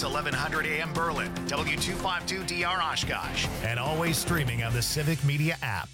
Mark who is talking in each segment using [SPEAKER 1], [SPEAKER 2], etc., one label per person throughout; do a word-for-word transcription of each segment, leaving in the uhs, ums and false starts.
[SPEAKER 1] S eleven hundred A M Berlin, W two fifty-two D R Oshkosh, and always streaming on the Civic Media app.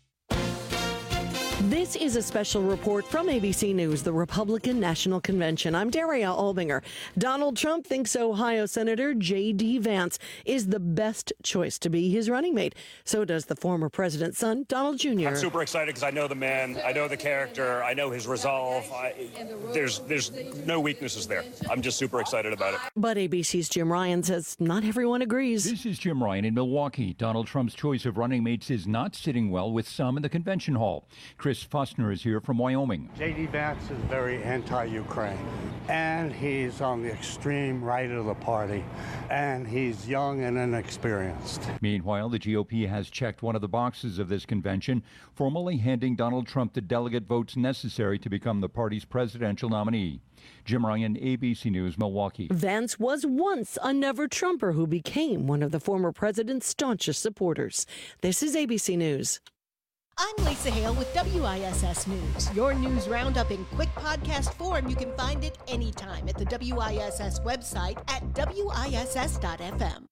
[SPEAKER 2] This is a special report from A B C News, the Republican National Convention. I'm Daria Albinger. Donald Trump thinks Ohio Senator J D. Vance is the best choice to be his running mate. So does the former president's son, Donald Junior
[SPEAKER 3] I'm super excited because I know the man, I know the character, I know his resolve. I, there's, there's no weaknesses there. I'm just super excited about it.
[SPEAKER 2] But A B C's Jim Ryan says not everyone agrees.
[SPEAKER 4] This is Jim Ryan in Milwaukee. Donald Trump's choice of running mates is not sitting well with some in the convention hall. Chris Fussner is here from Wyoming.
[SPEAKER 5] J D. Vance is very anti-Ukraine, and he's on the extreme right of the party, and he's young and inexperienced.
[SPEAKER 4] Meanwhile, the G O P has checked one of the boxes of this convention, formally handing Donald Trump the delegate votes necessary to become the party's presidential nominee. Jim Ryan, A B C News, Milwaukee.
[SPEAKER 2] Vance was once a never-Trumper who became one of the former president's staunchest supporters. This is A B C News.
[SPEAKER 6] I'm Lisa Hale with W I S S News. Your news roundup in quick podcast form. You can find it anytime at the W I S S website at W I S S dot F M.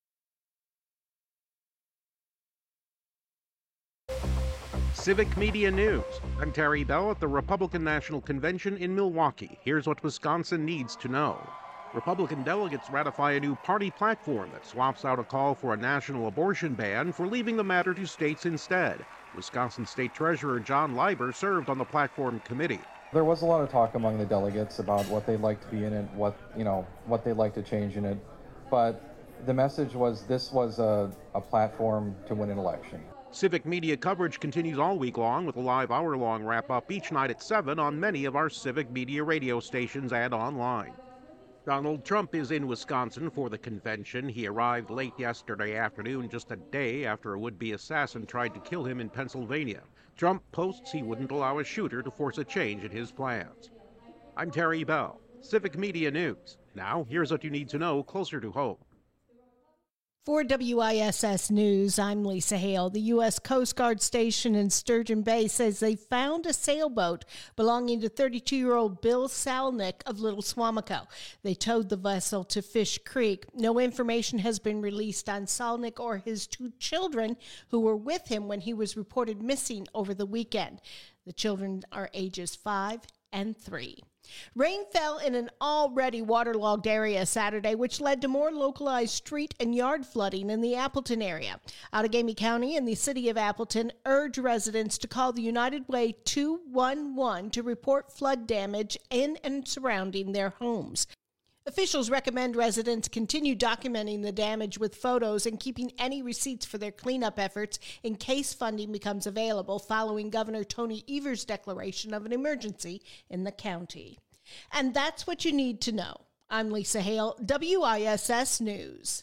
[SPEAKER 7] Civic Media News. I'm Terry Bell at the Republican National Convention in Milwaukee. Here's what Wisconsin needs to know. Republican delegates ratify a new party platform that swaps out a call for a national abortion ban for leaving the matter to states instead. Wisconsin State Treasurer John Leiber served on the platform committee.
[SPEAKER 8] There was a lot of talk among the delegates about what they'd like to be in it, what you know, what they'd like to change in it. But the message was this was a, a platform to win an election.
[SPEAKER 7] Civic Media coverage continues all week long with a live hour-long wrap-up each night at seven on many of our Civic Media radio stations and online. Donald Trump is in Wisconsin for the convention. He arrived late yesterday afternoon, just a day after a would-be assassin tried to kill him in Pennsylvania. Trump posts he wouldn't allow a shooter to force a change in his plans. I'm Terry Bell, Civic Media News. Now, here's what you need to know closer to home.
[SPEAKER 6] For W I S S News, I'm Lisa Hale. The U S Coast Guard station in Sturgeon Bay says they found a sailboat belonging to thirty-two-year-old Bill Salnick of Little Swamico. They towed the vessel to Fish Creek. No information has been released on Salnick or his two children who were with him when he was reported missing over the weekend. The children are ages five and three. Rain fell in an already waterlogged area Saturday, which led to more localized street and yard flooding in the Appleton area. Outagamie County and the city of Appleton urge residents to call the United Way two one one to report flood damage in and surrounding their homes. Officials recommend residents continue documenting the damage with photos and keeping any receipts for their cleanup efforts in case funding becomes available following Governor Tony Evers' declaration of an emergency in the county. And that's what you need to know. I'm Lisa Hale, W I S S News.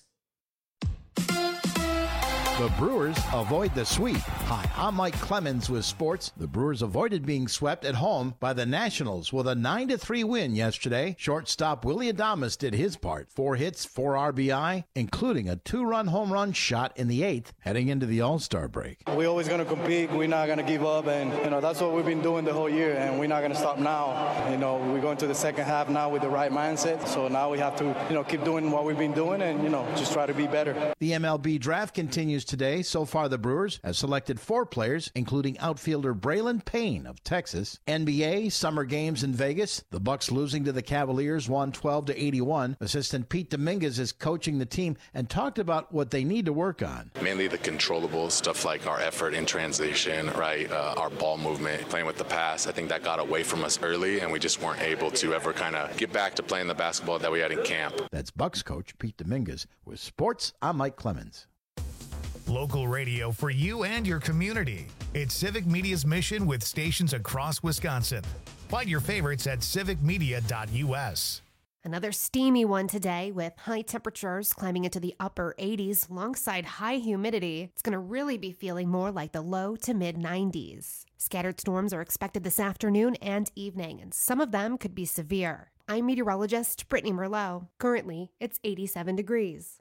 [SPEAKER 9] The Brewers avoid the sweep. Hi, I'm Mike Clemens with sports. The Brewers avoided being swept at home by the Nationals with a nine to three win yesterday. Shortstop Willy Adames did his part. Four hits, four R B I, including a two-run home run shot in the eighth, heading into the All-Star break.
[SPEAKER 10] We're always going to compete. We're not going to give up, and you know that's what we've been doing the whole year, and we're not going to stop now. You know, we're going to the second half now with the right mindset, so now we have to, you know, keep doing what we've been doing and, you know, just try to be better.
[SPEAKER 9] The M L B draft continues today. So far, the Brewers have selected four players, including outfielder Braylon Payne of Texas. N B A summer games in Vegas. The Bucks losing to the Cavaliers won twelve to eighty-one. Assistant Pete Dominguez is coaching the team and talked about what they need to work on.
[SPEAKER 11] Mainly the controllable stuff like our effort in transition, right? Uh, our ball movement, playing with the pass. I think that got away from us early, and we just weren't able to ever kind of get back to playing the basketball that we had in camp.
[SPEAKER 9] That's Bucks coach Pete Dominguez. With sports, I'm Mike Clemens.
[SPEAKER 1] Local radio for you and your community. It's Civic Media's mission with stations across Wisconsin. Find your favorites at civic media dot U S.
[SPEAKER 12] Another steamy one today with high temperatures climbing into the upper eighties alongside high humidity. It's going to really be feeling more like the low to mid nineties. Scattered storms are expected this afternoon and evening, and some of them could be severe. I'm meteorologist Brittany Merlot. Currently, it's eighty-seven degrees.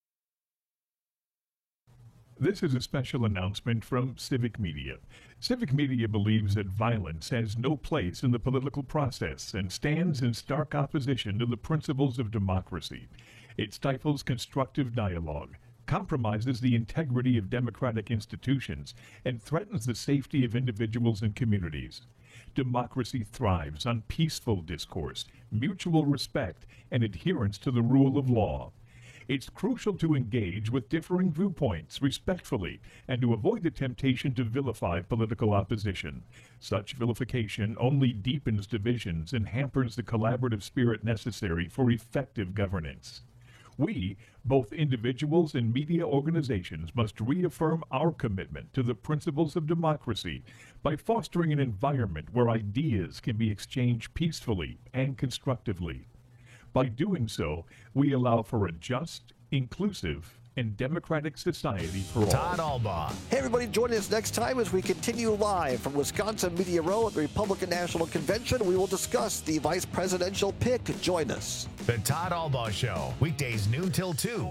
[SPEAKER 13] This is a special announcement from Civic Media. Civic Media believes that violence has no place in the political process and stands in stark opposition to the principles of democracy. It stifles constructive dialogue, compromises the integrity of democratic institutions, and threatens the safety of individuals and communities. Democracy thrives on peaceful discourse, mutual respect, and adherence to the rule of law. It's crucial to engage with differing viewpoints respectfully and to avoid the temptation to vilify political opposition. Such vilification only deepens divisions and hampers the collaborative spirit necessary for effective governance. We, both individuals and media organizations, must reaffirm our commitment to the principles of democracy by fostering an environment where ideas can be exchanged peacefully and constructively. By doing so, we allow for a just, inclusive, and democratic society for all.
[SPEAKER 1] Todd Albaugh.
[SPEAKER 14] Hey, everybody, join us next time as we continue live from Wisconsin Media Row at the Republican National Convention. We will discuss the vice presidential pick. Join us.
[SPEAKER 1] The Todd Albaugh Show, weekdays noon till two.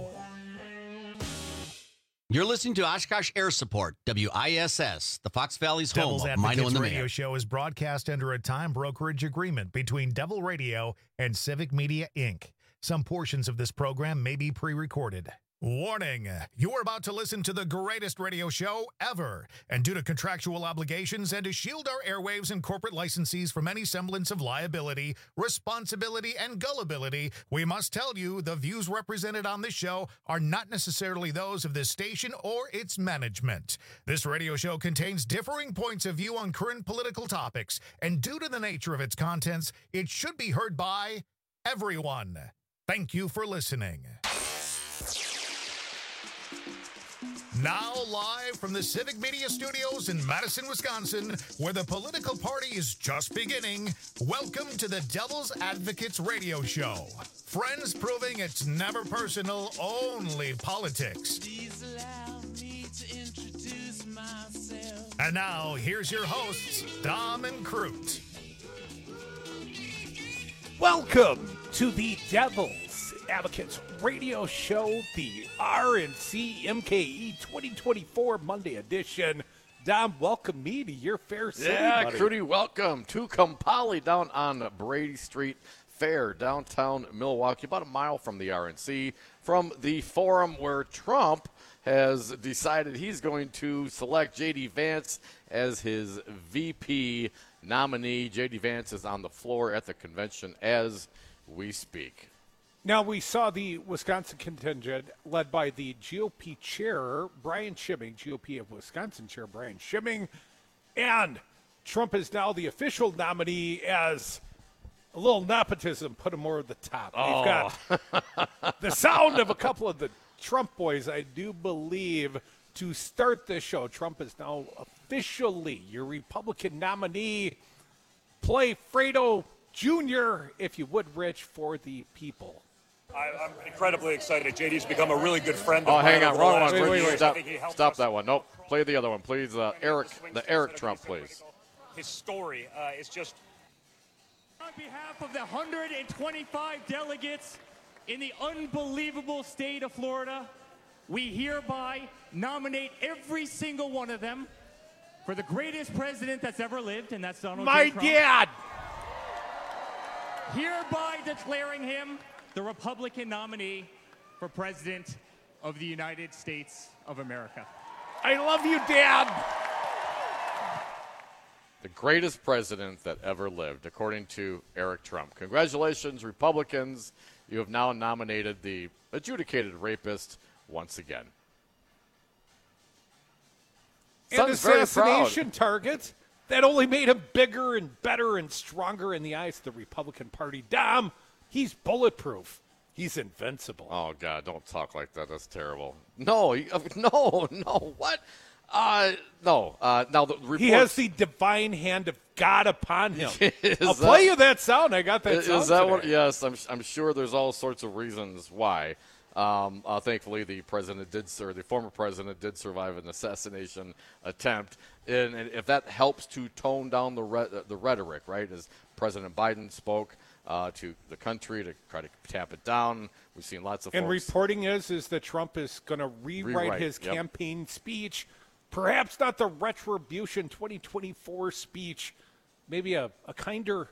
[SPEAKER 15] You're listening to Oshkosh Air Support, W I S S, the Fox Valley's home
[SPEAKER 1] Devil's
[SPEAKER 15] of Mino
[SPEAKER 1] Advocates
[SPEAKER 15] and the
[SPEAKER 1] Radio
[SPEAKER 15] Mayor.
[SPEAKER 1] Show is broadcast under a time brokerage agreement between Devil Radio and Civic Media, Incorporated. Some portions of this program may be pre-recorded. Warning, you're about to listen to the greatest radio show ever. And due to contractual obligations and to shield our airwaves and corporate licensees from any semblance of liability, responsibility, and gullibility, we must tell you the views represented on this show are not necessarily those of this station or its management. This radio show contains differing points of view on current political topics, and due to the nature of its contents, it should be heard by everyone. Thank you for listening. Now live from the Civic Media Studios in Madison, Wisconsin, where the political party is just beginning, welcome to the Devil's Advocates Radio Show. Friends proving it's never personal, only politics.
[SPEAKER 16] Please allow me to introduce myself.
[SPEAKER 1] And now, here's your hosts, Dom and Crute.
[SPEAKER 17] Welcome to the Devil's Advocates Radio Show, the R N C M K E twenty twenty-four Monday edition. Dom, welcome me to your fair city,
[SPEAKER 18] Yeah,
[SPEAKER 17] buddy.
[SPEAKER 18] Crudy, welcome to Compali down on Brady Street Fair, downtown Milwaukee, about a mile from the R N C, from the forum where Trump has decided he's going to select J D. Vance as his V P nominee. J D. Vance is on the floor at the convention as we speak.
[SPEAKER 17] Now, we saw the Wisconsin contingent led by the G O P chair, Brian Schimming, G O P of Wisconsin chair, Brian Schimming, and Trump is now the official nominee as a little nepotism put him over the top.
[SPEAKER 18] Oh.
[SPEAKER 17] We've got the sound of a couple of the Trump boys, I do believe, to start this show. Trump is now officially your Republican nominee. Play Fredo Junior, if you would, Rich, for the people.
[SPEAKER 3] I, I'm incredibly excited. J D's become a really good friend of
[SPEAKER 18] Oh,
[SPEAKER 3] mine
[SPEAKER 18] hang on,
[SPEAKER 3] over the
[SPEAKER 18] wrong
[SPEAKER 3] last
[SPEAKER 18] one.
[SPEAKER 3] few
[SPEAKER 18] Wait, wait,
[SPEAKER 3] years.
[SPEAKER 18] wait.
[SPEAKER 3] I
[SPEAKER 18] Stop,
[SPEAKER 3] think he helped
[SPEAKER 18] stop
[SPEAKER 3] us.
[SPEAKER 18] that one. Nope. Play the other one, please. Uh, Eric, the Eric Trump, please.
[SPEAKER 3] His story uh, is just.
[SPEAKER 19] On behalf of the one hundred twenty-five delegates in the unbelievable state of Florida, we hereby nominate every single one of them for the greatest president that's ever lived, and that's Donald
[SPEAKER 17] My
[SPEAKER 19] J. Trump.
[SPEAKER 17] dad!
[SPEAKER 19] Hereby declaring him the Republican nominee for President of the United States of America.
[SPEAKER 17] I love you, Dad!
[SPEAKER 18] The greatest president that ever lived, according to Eric Trump. Congratulations, Republicans. You have now nominated the adjudicated rapist once again.
[SPEAKER 17] And
[SPEAKER 18] Son's very
[SPEAKER 17] assassination
[SPEAKER 18] proud.
[SPEAKER 17] target that only made him bigger and better and stronger in the eyes of the Republican Party. Dom, he's bulletproof. He's invincible.
[SPEAKER 18] Oh, God, don't talk like that. That's terrible. No, he- uh, no, no, what? Uh, no. Uh, now, the reports,
[SPEAKER 17] He has the divine hand of God upon him.
[SPEAKER 18] Is
[SPEAKER 17] I'll
[SPEAKER 18] that-
[SPEAKER 17] play you that sound. I got that
[SPEAKER 18] Is,
[SPEAKER 17] sound
[SPEAKER 18] is that
[SPEAKER 17] today.
[SPEAKER 18] what? Yes, I'm, I'm sure there's all sorts of reasons why. Um, uh, thankfully, the president did, sir, the former president did survive an assassination attempt, and, and if that helps to tone down the re- the rhetoric, right? As President Biden spoke uh, to the country to try to tap it down, we've seen lots of
[SPEAKER 17] And
[SPEAKER 18] folks.
[SPEAKER 17] reporting is is that Trump is going to rewrite,
[SPEAKER 18] Rewrite,
[SPEAKER 17] his
[SPEAKER 18] yep.
[SPEAKER 17] campaign speech. Perhaps not the Retribution twenty twenty-four speech. Maybe a, a kinder,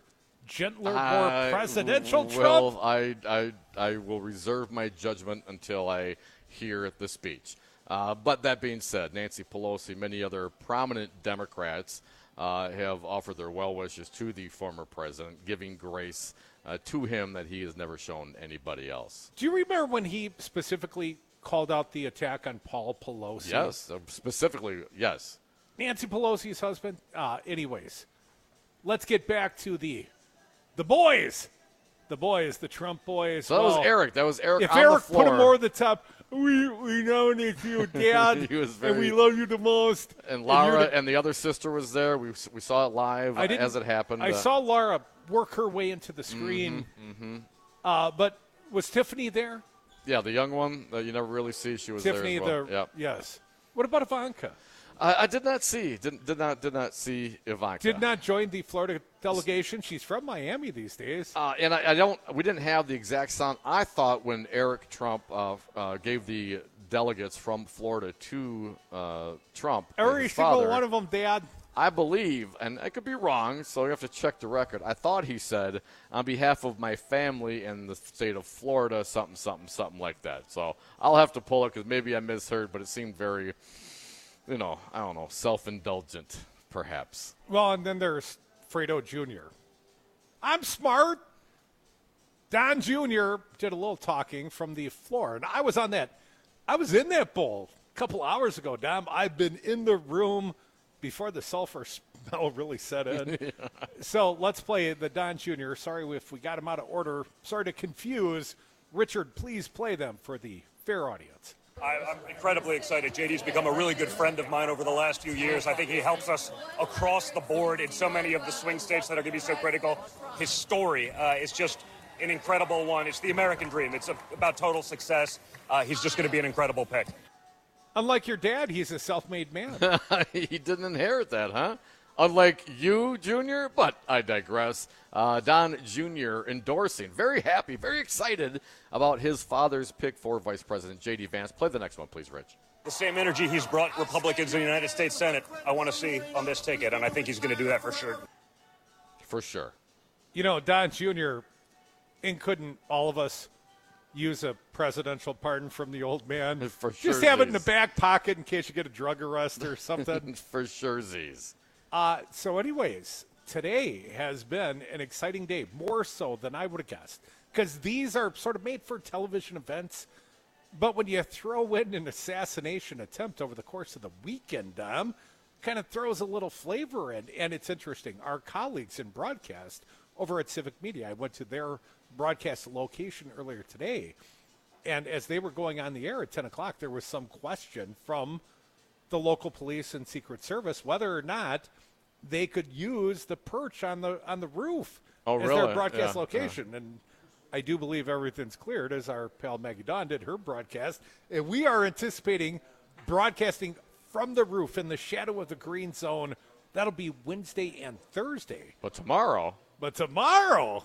[SPEAKER 17] gentler, more
[SPEAKER 18] I
[SPEAKER 17] presidential
[SPEAKER 18] will,
[SPEAKER 17] Trump?
[SPEAKER 18] I, I, I will reserve my judgment until I hear the speech. Uh, but that being said, Nancy Pelosi, many other prominent Democrats uh, have offered their well wishes to the former president, giving grace uh, to him that he has never shown anybody else.
[SPEAKER 17] Do you remember when he specifically called out the attack on Paul Pelosi?
[SPEAKER 18] Yes, uh, specifically, yes.
[SPEAKER 17] Nancy Pelosi's husband? Uh, anyways, let's get back to the the boys. The boys, the Trump boys.
[SPEAKER 18] So that
[SPEAKER 17] well,
[SPEAKER 18] was Eric. That was Eric
[SPEAKER 17] If
[SPEAKER 18] on
[SPEAKER 17] Eric
[SPEAKER 18] the floor.
[SPEAKER 17] put him over the top, we, we nominate you, Dad,
[SPEAKER 18] He was
[SPEAKER 17] and we
[SPEAKER 18] very-
[SPEAKER 17] love you the most.
[SPEAKER 18] And
[SPEAKER 17] you're
[SPEAKER 18] Laura
[SPEAKER 17] the-
[SPEAKER 18] and the other sister was there. We we saw it live
[SPEAKER 17] I
[SPEAKER 18] uh,
[SPEAKER 17] didn't-
[SPEAKER 18] as it happened.
[SPEAKER 17] I
[SPEAKER 18] Uh,
[SPEAKER 17] saw Laura work her way into the screen.
[SPEAKER 18] Mm-hmm.
[SPEAKER 17] Uh, but was Tiffany there?
[SPEAKER 18] Yeah, the young one that you never really see. She was
[SPEAKER 17] Tiffany,
[SPEAKER 18] there as well.
[SPEAKER 17] the
[SPEAKER 18] Yep.
[SPEAKER 17] yes. What about Ivanka?
[SPEAKER 18] I, I did not see. Did, did not did not see Ivanka.
[SPEAKER 17] Did not join the Florida delegation. She's from Miami these days.
[SPEAKER 18] Uh, and I, I don't. We didn't have the exact sound. I thought when Eric Trump uh, uh, gave the delegates from Florida to uh, Trump,
[SPEAKER 17] Every
[SPEAKER 18] his
[SPEAKER 17] single
[SPEAKER 18] father,
[SPEAKER 17] one of them, Dad.
[SPEAKER 18] I believe, and I could be wrong, so you have to check the record. I thought he said, on behalf of my family in the state of Florida, something, something, something like that. So I'll have to pull it because maybe I misheard, but it seemed very, you know, I don't know, self-indulgent, perhaps.
[SPEAKER 17] Well, and then there's Fredo Junior I'm smart. Don Junior did a little talking from the floor, and I was on that. I was in that bowl a couple hours ago, Dom. I've been in the room before the sulfur smell really set in.
[SPEAKER 18] Yeah.
[SPEAKER 17] So let's play the Don Junior Sorry if we got him out of order. Sorry to confuse. Richard, please play them for the fair audience.
[SPEAKER 3] I, I'm incredibly excited. J D's become a really good friend of mine over the last few years. I think he helps us across the board in so many of the swing states that are going to be so critical. His story uh, is just an incredible one. It's the American dream. It's a, about total success. Uh, he's just going to be an incredible pick.
[SPEAKER 17] Unlike your dad, he's a self-made man.
[SPEAKER 18] He didn't inherit that, huh? Unlike you, Junior, but I digress. Uh, Don Junior endorsing, very happy, very excited about his father's pick for Vice President J D Vance. Play the next one, please, Rich.
[SPEAKER 3] The same energy he's brought Republicans in the United States Senate, I want to see on this ticket, and I think he's going to do that for sure.
[SPEAKER 18] For sure.
[SPEAKER 17] You know, Don Junior, and couldn't all of us use a presidential pardon from the old man?
[SPEAKER 18] For sure.
[SPEAKER 17] Just have it in the back pocket in case you get a drug arrest or something.
[SPEAKER 18] For sure, Z's.
[SPEAKER 17] Uh, so anyways, today has been an exciting day, more so than I would have guessed, because these are sort of made for television events. But when you throw in an assassination attempt over the course of the weekend, Dom, kind of throws a little flavor in. And it's interesting. Our colleagues in broadcast over at Civic Media, I went to their broadcast location earlier today, and as they were going on the air at ten o'clock, there was some question from the local police and Secret Service whether or not they could use the perch on the on the roof
[SPEAKER 18] oh,
[SPEAKER 17] as
[SPEAKER 18] really?
[SPEAKER 17] their broadcast
[SPEAKER 18] Yeah,
[SPEAKER 17] location.
[SPEAKER 18] yeah.
[SPEAKER 17] And I do believe everything's cleared as our pal Maggie Dawn did her broadcast. And we are anticipating broadcasting from the roof in the shadow of the green zone. That'll be Wednesday and Thursday.
[SPEAKER 18] But tomorrow.
[SPEAKER 17] But tomorrow,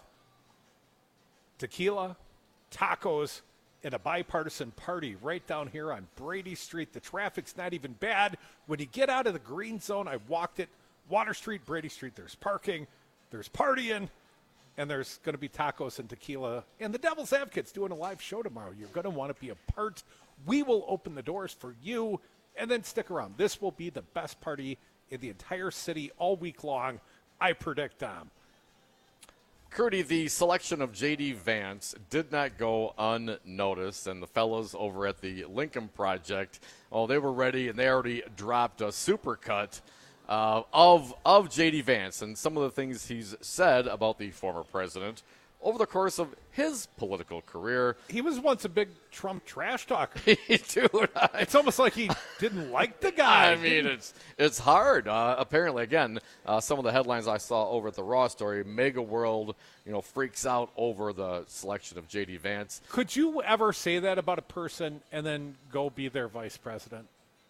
[SPEAKER 17] tequila, tacos, and a bipartisan party right down here on Brady Street. The traffic's not even bad. When you get out of the green zone, I walked it, Water Street, Brady Street, there's parking, there's partying, and there's going to be tacos and tequila. And the Devil's Advocate's doing a live show tomorrow. You're going to want to be a part. We will open the doors for you, and then stick around. This will be the best party in the entire city all week long, I predict, Dom.
[SPEAKER 18] Curdy, the selection of J D Vance did not go unnoticed, and the fellows over at the Lincoln Project, oh, they were ready, and they already dropped a supercut uh, of of J D Vance and some of the things he's said about the former president over the course of his political career.
[SPEAKER 17] He was once a big Trump trash talker.
[SPEAKER 18] Dude, I,
[SPEAKER 17] it's almost like he didn't like the guy.
[SPEAKER 18] I mean, it's it's hard. Uh, apparently, again, uh, some of the headlines I saw over at the Raw story, Mega World, you know, freaks out over the selection of J D Vance.
[SPEAKER 17] Could you ever say that about a person and then go be their vice president?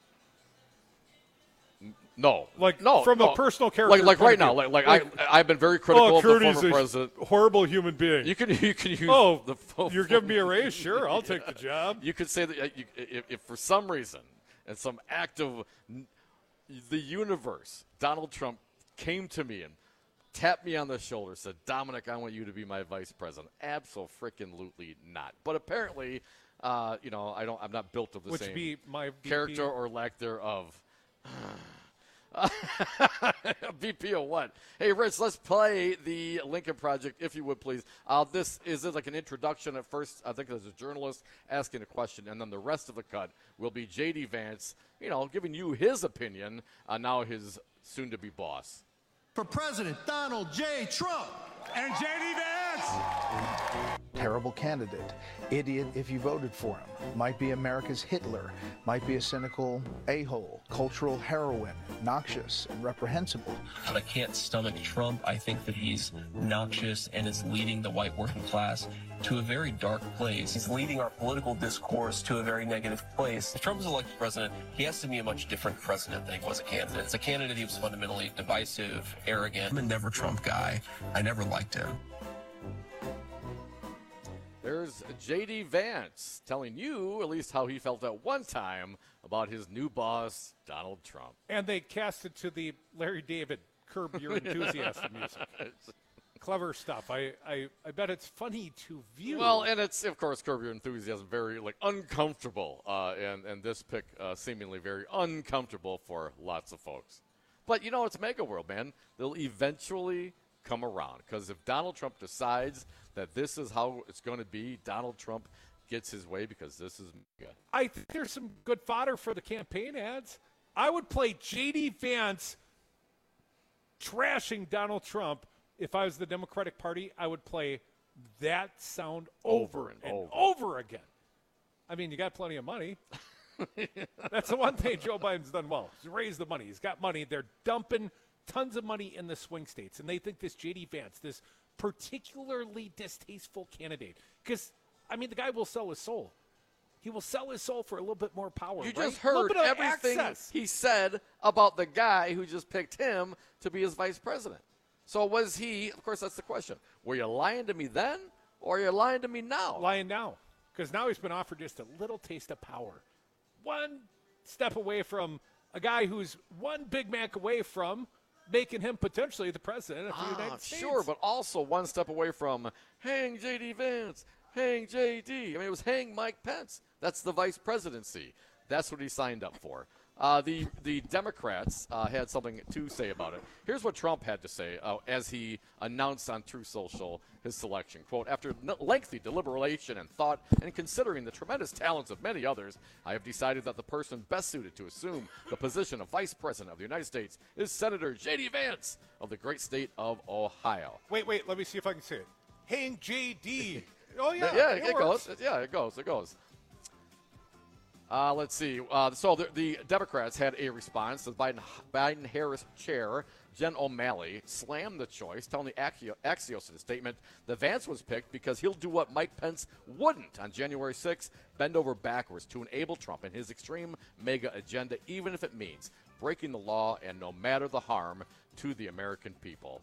[SPEAKER 18] No,
[SPEAKER 17] like
[SPEAKER 18] no,
[SPEAKER 17] from
[SPEAKER 18] no.
[SPEAKER 17] a personal character.
[SPEAKER 18] Like, like right now, like, like, like I, I've been very critical
[SPEAKER 17] oh,
[SPEAKER 18] of the
[SPEAKER 17] Curdy's
[SPEAKER 18] former
[SPEAKER 17] a
[SPEAKER 18] president.
[SPEAKER 17] Horrible human being.
[SPEAKER 18] You can, you can use.
[SPEAKER 17] Oh,
[SPEAKER 18] the,
[SPEAKER 17] you're giving me a raise? Sure, I'll take the job.
[SPEAKER 18] You could say that uh, you, if, if for some reason, and some act of the universe, Donald Trump came to me and tapped me on the shoulder, said, Dominic, I want you to be my vice president. Abso-freaking-lutely not. But apparently, uh, you know, I don't, I'm not built of the
[SPEAKER 17] Which
[SPEAKER 18] same
[SPEAKER 17] be my V P?
[SPEAKER 18] character or lack thereof. V P of what? Hey, Rich, let's play the Lincoln Project, if you would, please. Uh, this is it like an introduction at first. I think there's a journalist asking a question, and then the rest of the cut will be J D. Vance, you know, giving you his opinion on now his soon-to-be boss.
[SPEAKER 20] For President Donald J. Trump
[SPEAKER 16] and J D. Vance.
[SPEAKER 21] Terrible candidate. Idiot if you voted for him. Might be America's Hitler. Might be a cynical a-hole. Cultural heroine. Noxious and reprehensible.
[SPEAKER 22] I can't stomach Trump. I think that he's noxious and is leading the white working class to a very dark place. He's leading our political discourse to a very negative place. If Trump is elected president, he has to be a much different president than he was a candidate. As a candidate, he was fundamentally divisive, arrogant. I'm a never Trump guy. I never liked him.
[SPEAKER 18] There's J D. Vance telling you at least how he felt at one time about his new boss, Donald Trump.
[SPEAKER 17] And they cast it to the Larry David Curb Your Enthusiasm music. Clever stuff. I, I, I bet it's funny to view.
[SPEAKER 18] Well, and it's, of course, Curb Your Enthusiasm, very, like, uncomfortable. Uh, and, and this pick uh, seemingly very uncomfortable for lots of folks. But, you know, it's Mega World, man. They'll eventually come around. Because if Donald Trump decides that this is how it's going to be, Donald Trump gets his way because this is mega.
[SPEAKER 17] I think there's some good fodder for the campaign ads. I would play J D. Vance trashing Donald Trump. If I was the Democratic Party, I would play that sound over, over and, and over. over again. I mean, you got plenty of money. That's the one thing Joe Biden's done well. He's raised the money. He's got money. They're dumping tons of money in the swing states, and they think this J D. Vance, this particularly distasteful candidate, because, I mean, the guy will sell his soul. He will sell his soul for a little bit more power.
[SPEAKER 18] You
[SPEAKER 17] right?
[SPEAKER 18] just heard everything
[SPEAKER 17] access.
[SPEAKER 18] he said about the guy who just picked him to be his vice president. So was he, of course, that's the question. Were you lying to me then, or are you lying to me now?
[SPEAKER 17] Lying now, because now he's been offered just a little taste of power. One step away from a guy who's one Big Mac away from making him potentially the president of the
[SPEAKER 18] ah,
[SPEAKER 17] United States.
[SPEAKER 18] Sure, but also one step away from hang J D. Vance, hang J D. I mean, it was hang Mike Pence. That's the vice presidency. That's what he signed up for. Uh, the the Democrats uh, had something to say about it. Here's what Trump had to say uh, as he announced on Truth Social his selection. Quote, after n- lengthy deliberation and thought and considering the tremendous talents of many others, I have decided that the person best suited to assume the position of Vice President of the United States is Senator J D. Vance of the great state of Ohio.
[SPEAKER 17] Wait, wait, let me see if I can say it. Hang J D. Oh, yeah.
[SPEAKER 18] yeah,
[SPEAKER 17] it,
[SPEAKER 18] it goes. Yeah, it goes. It goes. Uh, let's see. Uh, so the, the Democrats had a response. The Biden, Biden-Harris chair, Jen O'Malley, slammed the choice, telling the Axios in a statement that Vance was picked because he'll do what Mike Pence wouldn't on January sixth, bend over backwards to enable Trump in his extreme mega agenda, even if it means breaking the law and no matter the harm to the American people.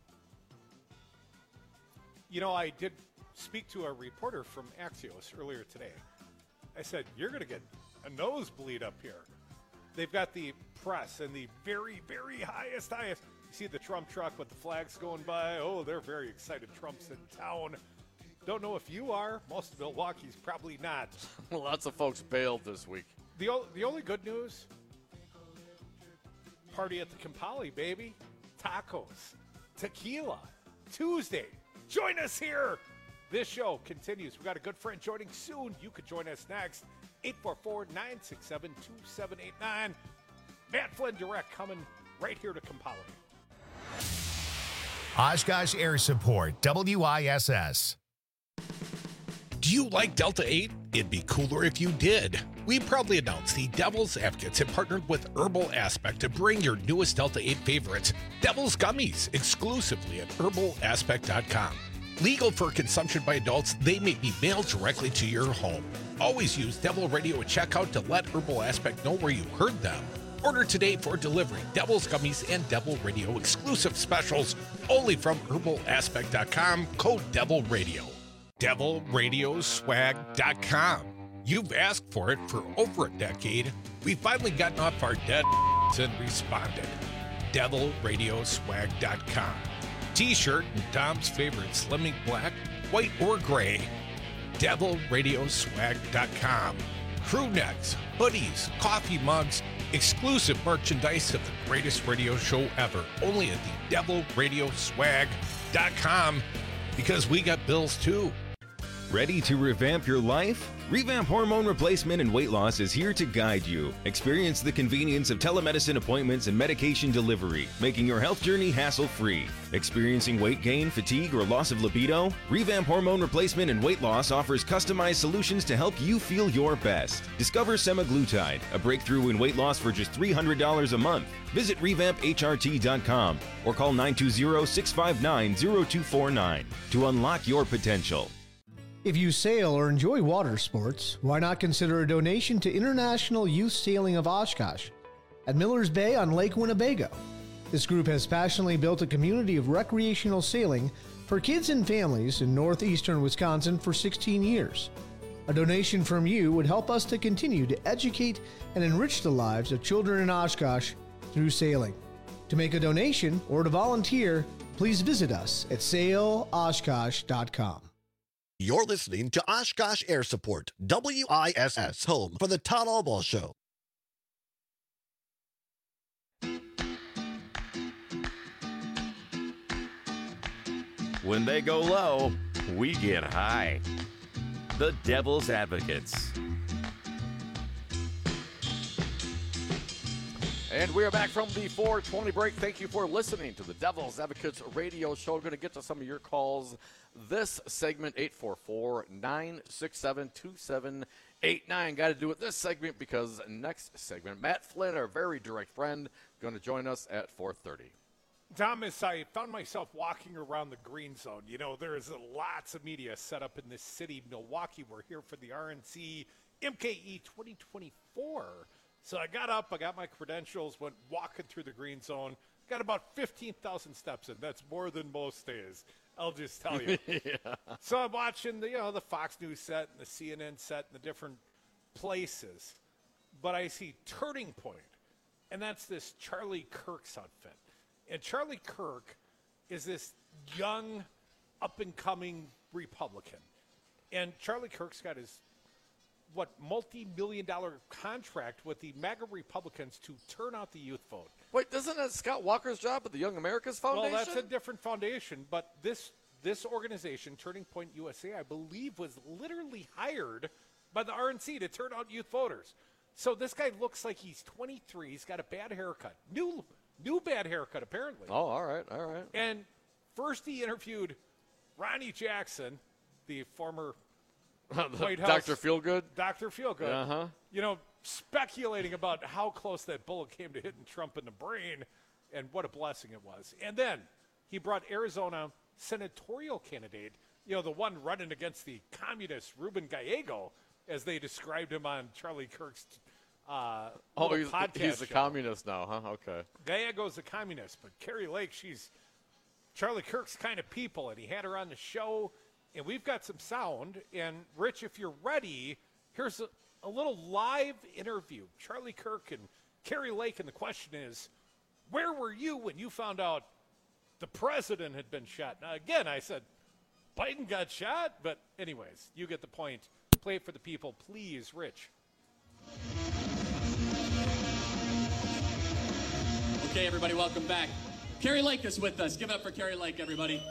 [SPEAKER 17] You know, I did speak to a reporter from Axios earlier today. I said, you're going to get a nosebleed up here. They've got the press and the very, very highest, highest. You see the Trump truck with the flags going by. Oh, they're very excited. Trump's in town. Don't know if you are. Most of Milwaukee's probably not.
[SPEAKER 18] Lots of folks bailed this week.
[SPEAKER 17] The, o- the only good news, party at the Campali, baby. Tacos, tequila, Tuesday. Join us here. This show continues. We've got a good friend joining soon. You could join us next. eight four four, nine six seven, two seven eight nine. Matt Flynn Direct coming right here to Kampali.
[SPEAKER 1] Oshkosh Air Support, W I S S.
[SPEAKER 23] Do you like Delta eight? It'd be cooler if you did. We proudly announce the Devil's Advocates have partnered with Herbal Aspect to bring your newest Delta eight favorites, Devil's Gummies, exclusively at herbal aspect dot com. Legal for consumption by adults, they may be mailed directly to your home. Always use Devil Radio at checkout to let Herbal Aspect know where you heard them. Order today for delivery. Devil's Gummies and Devil Radio exclusive specials only from herbal aspect dot com, code Devil Radio. devil radio swag dot com. You've asked for it for over a decade. We've finally gotten off our dead and responded. devil radio swag dot com. T-shirt in Dom's favorite Slimming Black, white, or gray. devil radio swag dot com. Crew necks, hoodies, coffee mugs, exclusive merchandise of the greatest radio show ever. Only at the devil radio swag dot com, because we got bills too.
[SPEAKER 2] Ready to revamp your life? Revamp Hormone Replacement and Weight Loss is here to guide you. Experience the convenience of telemedicine appointments and medication delivery, making your health journey hassle-free. Experiencing weight gain, fatigue, or loss of libido? Revamp Hormone Replacement and Weight Loss offers customized solutions to help you feel your best. Discover semaglutide, a breakthrough in weight loss for just three hundred dollars a month. Visit revamp H R T dot com or call nine two zero, six five nine, zero two four nine to unlock your potential.
[SPEAKER 4] If you sail or enjoy water sports, why not consider a donation to International Youth Sailing of Oshkosh at Millers Bay on Lake Winnebago. This group has passionately built a community of recreational sailing for kids and families in northeastern Wisconsin for sixteen years. A donation from you would help us to continue to educate and enrich the lives of children in Oshkosh through sailing. To make a donation or to volunteer, please visit us at sail oshkosh dot com.
[SPEAKER 14] You're listening to Oshkosh Air Support, W I S S, home for the Todd Albaugh Show.
[SPEAKER 5] When they go low, we get high. The Devil's Advocates.
[SPEAKER 18] And we are back from the four twenty break. Thank you for listening to the Devil's Advocates radio show. We're going to get to some of your calls this segment, eight four four, nine six seven, two seven eight nine. Got to do it this segment because next segment, Matt Flynn, our very direct friend, going to join us at four thirty.
[SPEAKER 17] Thomas, I found myself walking around the green zone. You know, there's lots of media set up in this city, Milwaukee. We're here for the R N C M K E twenty twenty-four. So I got up, I got my credentials, went walking through the green zone, got about fifteen thousand steps in. That's more than most days, I'll just tell you.
[SPEAKER 18] Yeah.
[SPEAKER 17] So I'm watching the, you know, the Fox News set and the C N N set and the different places. But I see Turning Point, and that's this Charlie Kirk's outfit. And Charlie Kirk is this young, up-and-coming Republican. And Charlie Kirk's got his what, multi-million dollar contract with the MAGA Republicans to turn out the youth vote.
[SPEAKER 18] Wait, isn't that Scott Walker's job at the Young America's Foundation?
[SPEAKER 17] Well, that's a different foundation, but this this organization, Turning Point U S A, I believe was literally hired by the R N C to turn out youth voters. So this guy looks like he's twenty-three. He's got a bad haircut. New, new bad haircut, apparently.
[SPEAKER 18] Oh, all right, all right.
[SPEAKER 17] And first he interviewed Ronnie Jackson, the former White House.
[SPEAKER 18] Doctor Feelgood?
[SPEAKER 17] Doctor Feelgood.
[SPEAKER 18] Uh-huh.
[SPEAKER 17] You know, speculating about how close that bullet came to hitting Trump in the brain and what a blessing it was. And then he brought Arizona senatorial candidate, you know, the one running against the communist Ruben Gallego, as they described him on Charlie Kirk's uh,
[SPEAKER 18] oh, he's,
[SPEAKER 17] podcast
[SPEAKER 18] he's a
[SPEAKER 17] show.
[SPEAKER 18] communist now, huh? Okay.
[SPEAKER 17] Gallego's a communist, but Carrie Lake, she's Charlie Kirk's kind of people, and he had her on the show. And we've got some sound. And, Rich, if you're ready, here's a, a little live interview. Charlie Kirk and Carrie Lake, and the question is, where were you when you found out the president had been shot? Now, again, I said, Biden got shot. But anyways, you get the point. Play it for the people. Please, Rich.
[SPEAKER 24] Okay, everybody, welcome back. Carrie Lake is with us. Give it up for Carrie Lake, everybody.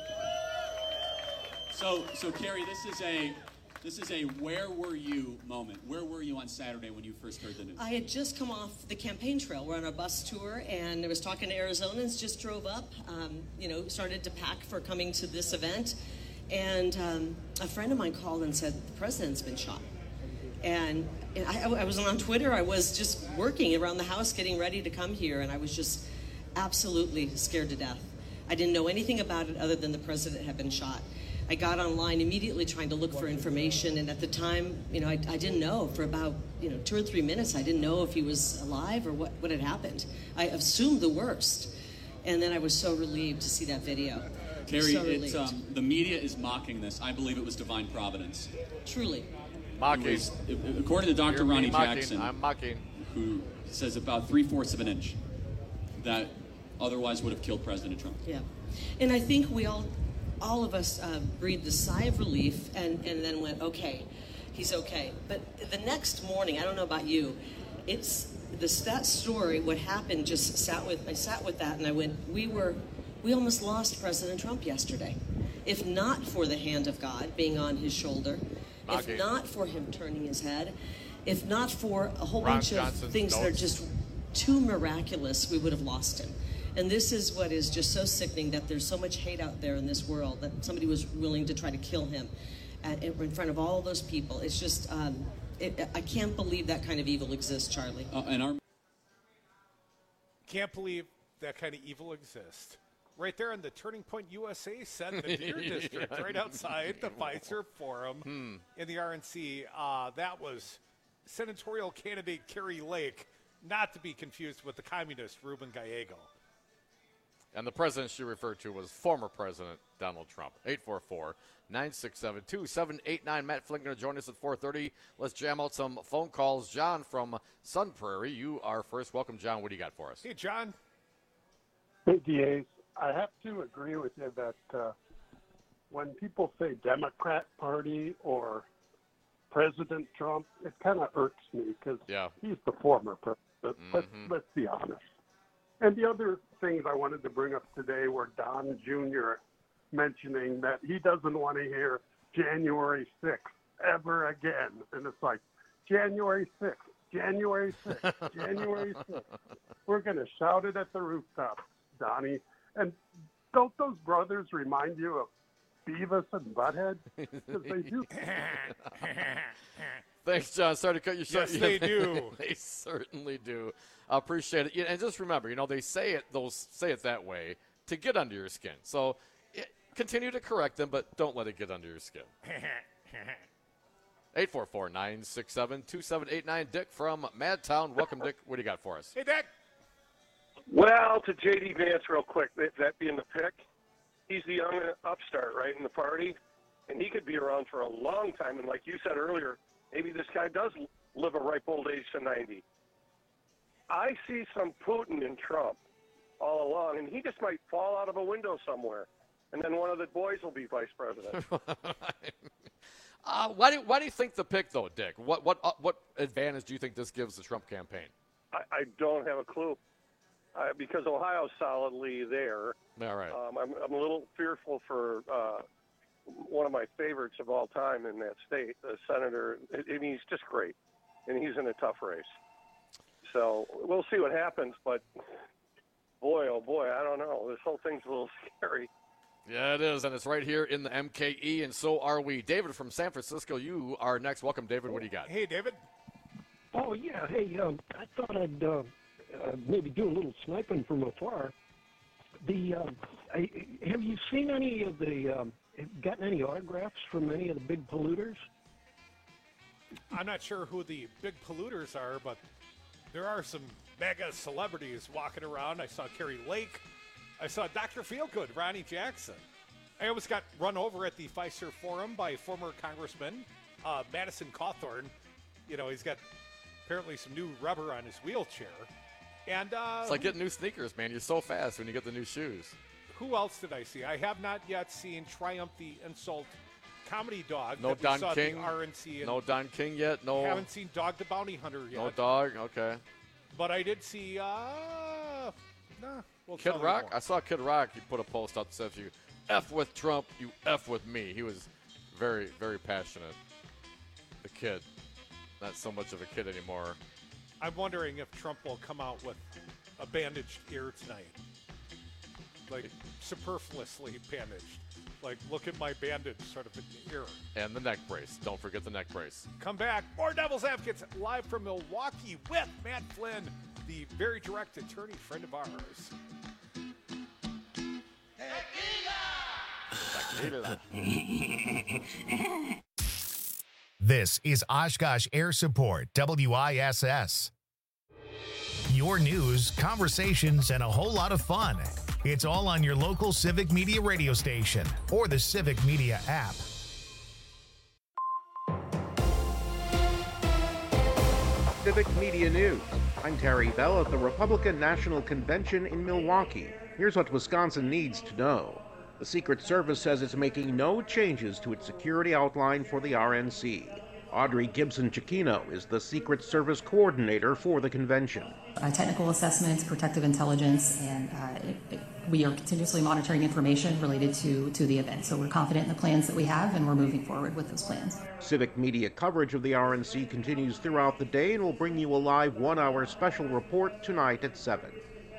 [SPEAKER 24] So, so Carrie, this is a this is a where were you moment. Where were you on Saturday when you first heard the news?
[SPEAKER 25] I had just come off the campaign trail. We're on a bus tour, and I was talking to Arizonans. Just drove up, um, you know, started to pack for coming to this event, and um, a friend of mine called and said the president's been shot. And, and I, I wasn't on Twitter. I was just working around the house, getting ready to come here, and I was just absolutely scared to death. I didn't know anything about it other than the president had been shot. I got online immediately trying to look for information, and at the time, you know, I, I didn't know for about, you know, two or three minutes. I didn't know if he was alive or what, what had happened. I assumed the worst, and then I was so relieved to see that video.
[SPEAKER 24] Carrie,
[SPEAKER 25] so
[SPEAKER 24] it's, um, the media is mocking this. I believe it was divine providence.
[SPEAKER 25] Truly.
[SPEAKER 18] Mocking.
[SPEAKER 24] Was, according to Doctor Ronnie
[SPEAKER 18] mocking.
[SPEAKER 24] Jackson,
[SPEAKER 18] I'm mocking.
[SPEAKER 24] who says about three-fourths of an inch, that otherwise would have killed President Trump.
[SPEAKER 25] Yeah. And I think we all, all of us uh, breathed a sigh of relief and, and then went, okay, he's okay. But the next morning, I don't know about you, it's this, that story, what happened, just sat with, I sat with that and I went, we were, we almost lost President Trump yesterday. If not for the hand of God being on his shoulder, if
[SPEAKER 18] Okay.
[SPEAKER 25] not for him turning his head, if not for a whole
[SPEAKER 18] Ron
[SPEAKER 25] bunch
[SPEAKER 18] Johnson's
[SPEAKER 25] of things that are
[SPEAKER 18] notes.
[SPEAKER 25] just too miraculous, we would have lost him. And this is what is just so sickening, that there's so much hate out there in this world that somebody was willing to try to kill him at, in front of all those people. It's just, um, it, I can't believe that kind of evil exists, Charlie.
[SPEAKER 24] Uh, and our
[SPEAKER 17] Can't believe that kind of evil exists. Right there in the Turning Point U S A Center, the Deer
[SPEAKER 18] Yeah,
[SPEAKER 17] District,
[SPEAKER 18] I
[SPEAKER 17] right
[SPEAKER 18] know,
[SPEAKER 17] outside the
[SPEAKER 18] right.
[SPEAKER 17] Pfizer Forum
[SPEAKER 18] Hmm.
[SPEAKER 17] in the R N C. Uh, that was senatorial candidate Carrie Lake, not to be confused with the communist Ruben Gallego.
[SPEAKER 18] And the president she referred to was former President Donald Trump. eight four four, nine six seven, two seven eight nine. Matt Flynn going to join us at four thirty. Let's jam out some phone calls. John from Sun Prairie, you are first. Welcome, John. What do you got for us?
[SPEAKER 17] Hey, John.
[SPEAKER 6] Hey, D As. I have to agree with you that uh, when people say Democrat Party or President Trump, it kind of irks me because
[SPEAKER 18] yeah.
[SPEAKER 6] he's the former president. Let's,
[SPEAKER 18] Mhm.
[SPEAKER 6] let's be honest. And the other things I wanted to bring up today were Don Junior mentioning that he doesn't want to hear January sixth ever again. And it's like, January sixth, January sixth, January sixth. We're going to shout it at the rooftop, Donnie. And don't those brothers remind you of Beavis and Butthead? Because they do.
[SPEAKER 18] Thanks, John. Sorry to cut you short.
[SPEAKER 17] Yes, they do.
[SPEAKER 18] They certainly do. I appreciate it. Yeah, and just remember, you know, they say it, those say it that way to get under your skin. So it, continue to correct them, but don't let it get under your skin. eight four four, nine six seven, two seven eight nine. Dick from Madtown. Welcome, Dick. What do you got for us?
[SPEAKER 17] Hey, Dick.
[SPEAKER 7] Well, to J D Vance real quick, that, that being the pick, he's the young upstart, right, in the party, and he could be around for a long time. And like you said earlier, maybe this guy does live a ripe old age to ninety. I see some Putin in Trump all along, and he just might fall out of a window somewhere, and then one of the boys will be vice president.
[SPEAKER 18] uh, why do why do you think the pick though, Dick? What what uh, what advantage do you think this gives the Trump campaign?
[SPEAKER 7] I, I don't have a clue. Uh, because Ohio's solidly there.
[SPEAKER 18] All right.
[SPEAKER 7] Um, I'm, I'm a little fearful for uh, one of my favorites of all time in that state, the senator. I mean, he's just great, and he's in a tough race. So we'll see what happens, but boy, oh boy, I don't know. This whole thing's a little scary.
[SPEAKER 18] Yeah, it is, and it's right here in the M K E, and so are we. David from San Francisco, you are next. Welcome, David. What do you got?
[SPEAKER 17] Hey, David.
[SPEAKER 8] Oh, yeah. Hey, um, I thought I'd uh, uh, maybe do a little sniping from afar. The uh, I, have you seen any of the, um, gotten any autographs from any of the big polluters?
[SPEAKER 17] I'm not sure who the big polluters are, but there are some mega celebrities walking around. I saw Carrie Lake. I saw Doctor Feelgood, Ronnie Jackson. I almost got run over at the Pfizer Forum by former Congressman uh, Madison Cawthorn. You know, he's got apparently some new rubber on his wheelchair. And uh,
[SPEAKER 18] It's like getting new sneakers, man. You're so fast when you get the new shoes.
[SPEAKER 17] who else did I see? I have not yet seen Triumph the Insult Comedy Dog.
[SPEAKER 18] No
[SPEAKER 17] that we
[SPEAKER 18] Don
[SPEAKER 17] saw at
[SPEAKER 18] King.
[SPEAKER 17] the R N C.
[SPEAKER 18] No Don King yet. No.
[SPEAKER 17] Haven't seen Dog the Bounty Hunter yet.
[SPEAKER 18] No dog. Okay.
[SPEAKER 17] But I did see. Uh, nah, we'll
[SPEAKER 18] Kid
[SPEAKER 17] tell you
[SPEAKER 18] Rock.
[SPEAKER 17] more.
[SPEAKER 18] I saw Kid Rock. He put a post out that said, "If you f with Trump, you f with me." He was very, very passionate. The kid, not so much of a kid anymore.
[SPEAKER 17] I'm wondering if Trump will come out with a bandaged ear tonight, like superfluously bandaged. Like, look at my bandage, sort of in the ear.
[SPEAKER 18] And the neck brace. Don't forget the neck brace.
[SPEAKER 17] Come back. More Devil's Advocates live from Milwaukee with Matt Flynn, the very direct attorney friend of ours.
[SPEAKER 1] This is Oshkosh Air Support, W I S S. Your news, conversations, and a whole lot of fun. It's all on your local Civic Media radio station or the Civic Media app.
[SPEAKER 10] Civic Media News.
[SPEAKER 9] I'm Terry Bell at the Republican National Convention in Milwaukee. Here's what Wisconsin needs to know. The Secret Service says it's making no changes to its security outline for the R N C. Audrey Gibson-Chiquino is the Secret Service coordinator for the convention.
[SPEAKER 10] Uh, technical assessments, protective intelligence, and uh, it, it, we are continuously monitoring information related to, to the event. So we're confident in the plans that we have, and we're moving forward with those plans.
[SPEAKER 9] Civic media coverage of the R N C continues throughout the day and will bring you a live one-hour special report tonight at seven.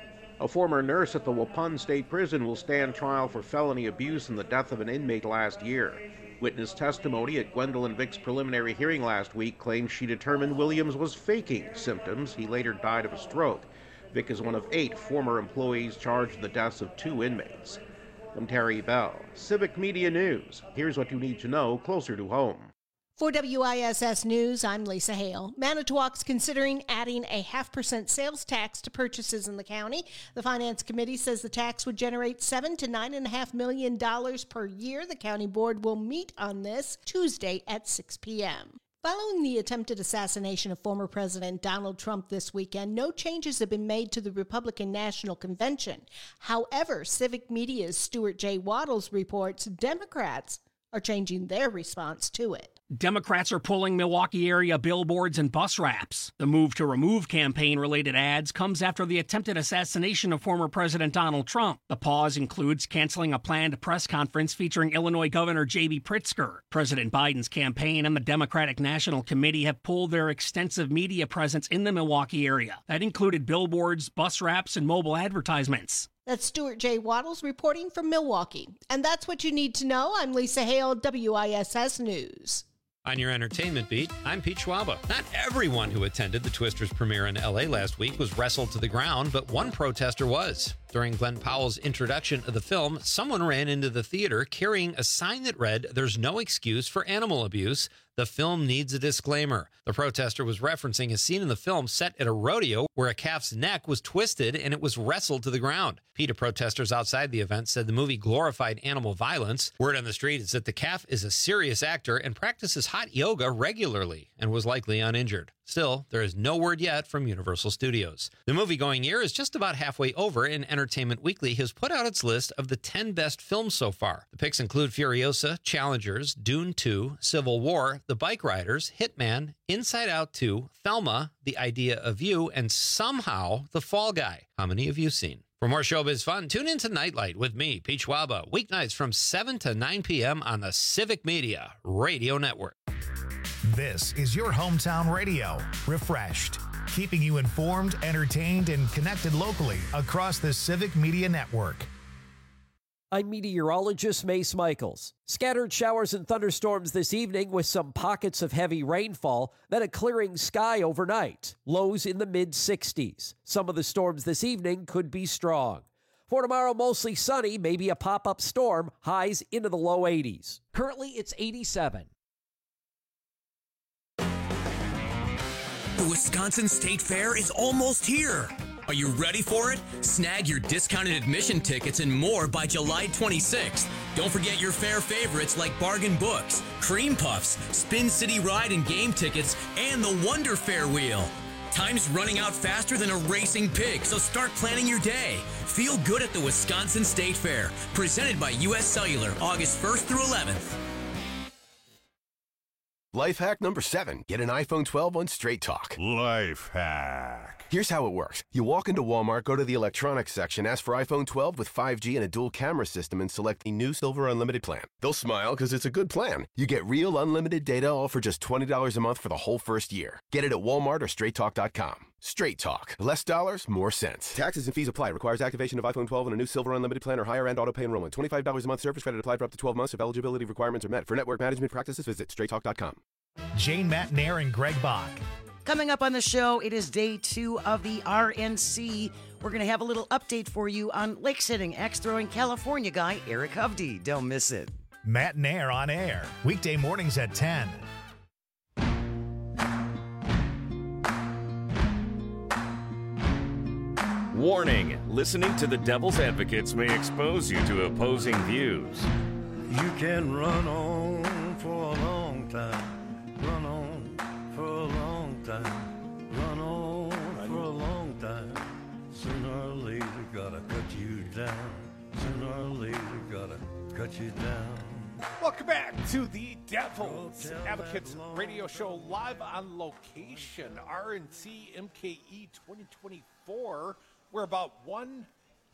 [SPEAKER 9] A former nurse at the Waupun State Prison will stand trial for felony abuse in the death of an inmate last year. Witness testimony at Gwendolyn Vick's preliminary hearing last week claimed she determined Williams was faking symptoms. He later died of a stroke. Vick is one of eight former employees charged in the deaths of two inmates. I'm Terry Bell, Civic Media News. Here's what you need to know closer to home.
[SPEAKER 11] For W I S S News, I'm Lisa Hale. Manitowoc's considering adding a half percent sales tax to purchases in the county. The Finance Committee says the tax would generate seven to nine and a half million dollars per year. The county board will meet on this Tuesday at six p.m. Following the attempted assassination of former President Donald Trump this weekend, no changes have been made to the Republican National Convention. However, Civic Media's Stuart J. Waddles reports Democrats are changing their response to it.
[SPEAKER 12] Democrats are pulling Milwaukee area billboards and bus wraps. The move to remove campaign-related ads comes after the attempted assassination of former President Donald Trump. The pause includes canceling a planned press conference featuring Illinois Governor J B. Pritzker. President Biden's campaign and the Democratic National Committee have pulled their extensive media presence in the Milwaukee area. That included billboards, bus wraps, and mobile advertisements.
[SPEAKER 11] That's Stuart J. Waddles reporting from Milwaukee. And that's what you need to know. I'm Lisa Hale, W I S S News.
[SPEAKER 13] On your entertainment beat, I'm Pete Schwaba. Not everyone who attended the Twisters premiere in L A last week was wrestled to the ground, but one protester was. During Glenn Powell's introduction of the film, someone ran into the theater carrying a sign that read, "There's no excuse for animal abuse. The film needs a disclaimer." The protester was referencing a scene in the film set at a rodeo where a calf's neck was twisted and it was wrestled to the ground. PETA protesters outside the event said the movie glorified animal violence. Word on the street is that the calf is a serious actor and practices hot yoga regularly and was likely uninjured. Still, there is no word yet from Universal Studios. The movie-going year is just about halfway over, and Entertainment Weekly has put out its list of the ten best films so far. The picks include Furiosa, Challengers, Dune two, Civil War, The Bike Riders, Hitman, Inside Out two, Thelma, The Idea of You, and somehow The Fall Guy. How many have you seen? For more showbiz fun, tune in to Nightlight with me, Pete Schwaba, weeknights from seven to nine p.m. on the Civic Media Radio Network.
[SPEAKER 1] This is your hometown radio, refreshed, keeping you informed, entertained, and connected locally across the Civic Media Network.
[SPEAKER 26] I'm meteorologist Mace Michaels. Scattered showers and thunderstorms this evening with some pockets of heavy rainfall, then a clearing sky overnight. Lows in the mid sixties. Some of the storms this evening could be strong. For tomorrow, mostly sunny, maybe a pop-up storm, highs into the low eighties. Currently, it's eighty-seven.
[SPEAKER 27] The Wisconsin State Fair is almost here. Are you ready for it? Snag your discounted admission tickets and more by July twenty-sixth. Don't forget your fair favorites like bargain books, cream puffs, Spin City Ride and game tickets, and the Wonder Fair Wheel. Time's running out faster than a racing pig, so start planning your day. Feel good at the Wisconsin State Fair, presented by U S Cellular, August first through eleventh.
[SPEAKER 28] Life hack number seven. Get an iPhone twelve on Straight Talk.
[SPEAKER 29] Life hack.
[SPEAKER 28] Here's how it works. You walk into Walmart, go to the electronics section, ask for iPhone twelve with five G and a dual camera system, and select the new Silver Unlimited plan. They'll smile because it's a good plan. You get real unlimited data all for just twenty dollars a month for the whole first year. Get it at Walmart or straight talk dot com. Straight Talk. Less dollars, more sense. Taxes and fees apply. Requires activation of iPhone twelve and a new Silver Unlimited plan or higher end auto pay enrollment. twenty-five dollars a month service credit applied for up to twelve months if eligibility requirements are met. For network management practices, visit straight talk dot com.
[SPEAKER 1] Jane Matnair and Greg Bach.
[SPEAKER 30] Coming up on the show, it is day two of the R N C. We're going to have a little update for you on lake sitting, axe throwing California guy Eric Hovde. Don't miss it.
[SPEAKER 1] Matnair on air, weekday mornings at ten.
[SPEAKER 5] Warning, listening to the Devil's Advocates may expose you to opposing views.
[SPEAKER 31] You can run on for a long time, run on for a long time, run on for a long
[SPEAKER 17] to the Devil's Advocates radio show live on location, R N C M K E twenty twenty-four. We're about one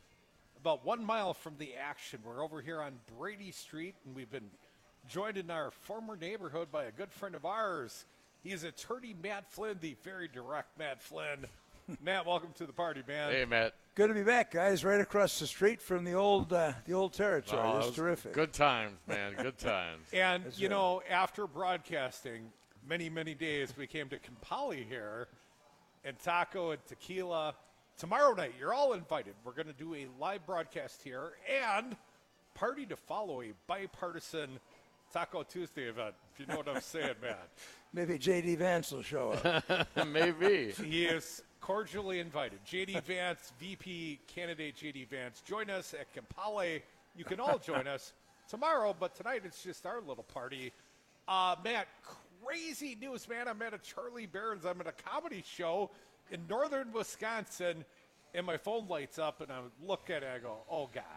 [SPEAKER 17] about one mile from the action. We're over here on Brady Street, and we've been joined in our former neighborhood by a good friend of ours. He is attorney Matt Flynn, the very direct Matt Flynn. Matt, welcome to the party, man.
[SPEAKER 18] Hey, Matt.
[SPEAKER 2] Good to be back, guys. Right across the street from the old uh, the old territory.
[SPEAKER 18] Oh,
[SPEAKER 2] That's terrific.
[SPEAKER 18] Good times, man. Good times.
[SPEAKER 17] And,
[SPEAKER 2] That's
[SPEAKER 17] you
[SPEAKER 2] right.
[SPEAKER 17] know, after broadcasting many, many days, we came to Kampali here, and taco and tequila. Tomorrow night, you're all invited. We're going to do a live broadcast here and party to follow, a bipartisan Taco Tuesday event, if you know what I'm saying, man.
[SPEAKER 2] Maybe J D Vance will show up.
[SPEAKER 18] Maybe.
[SPEAKER 17] He is cordially invited. J D Vance, V P candidate J D Vance, join us at Kampali. You can all join us tomorrow, but tonight it's just our little party. Uh, Matt, crazy news, man. I'm at a Charlie Barron's. I'm at a comedy show in northern Wisconsin, and my phone lights up, and I look at it, I go, oh, God.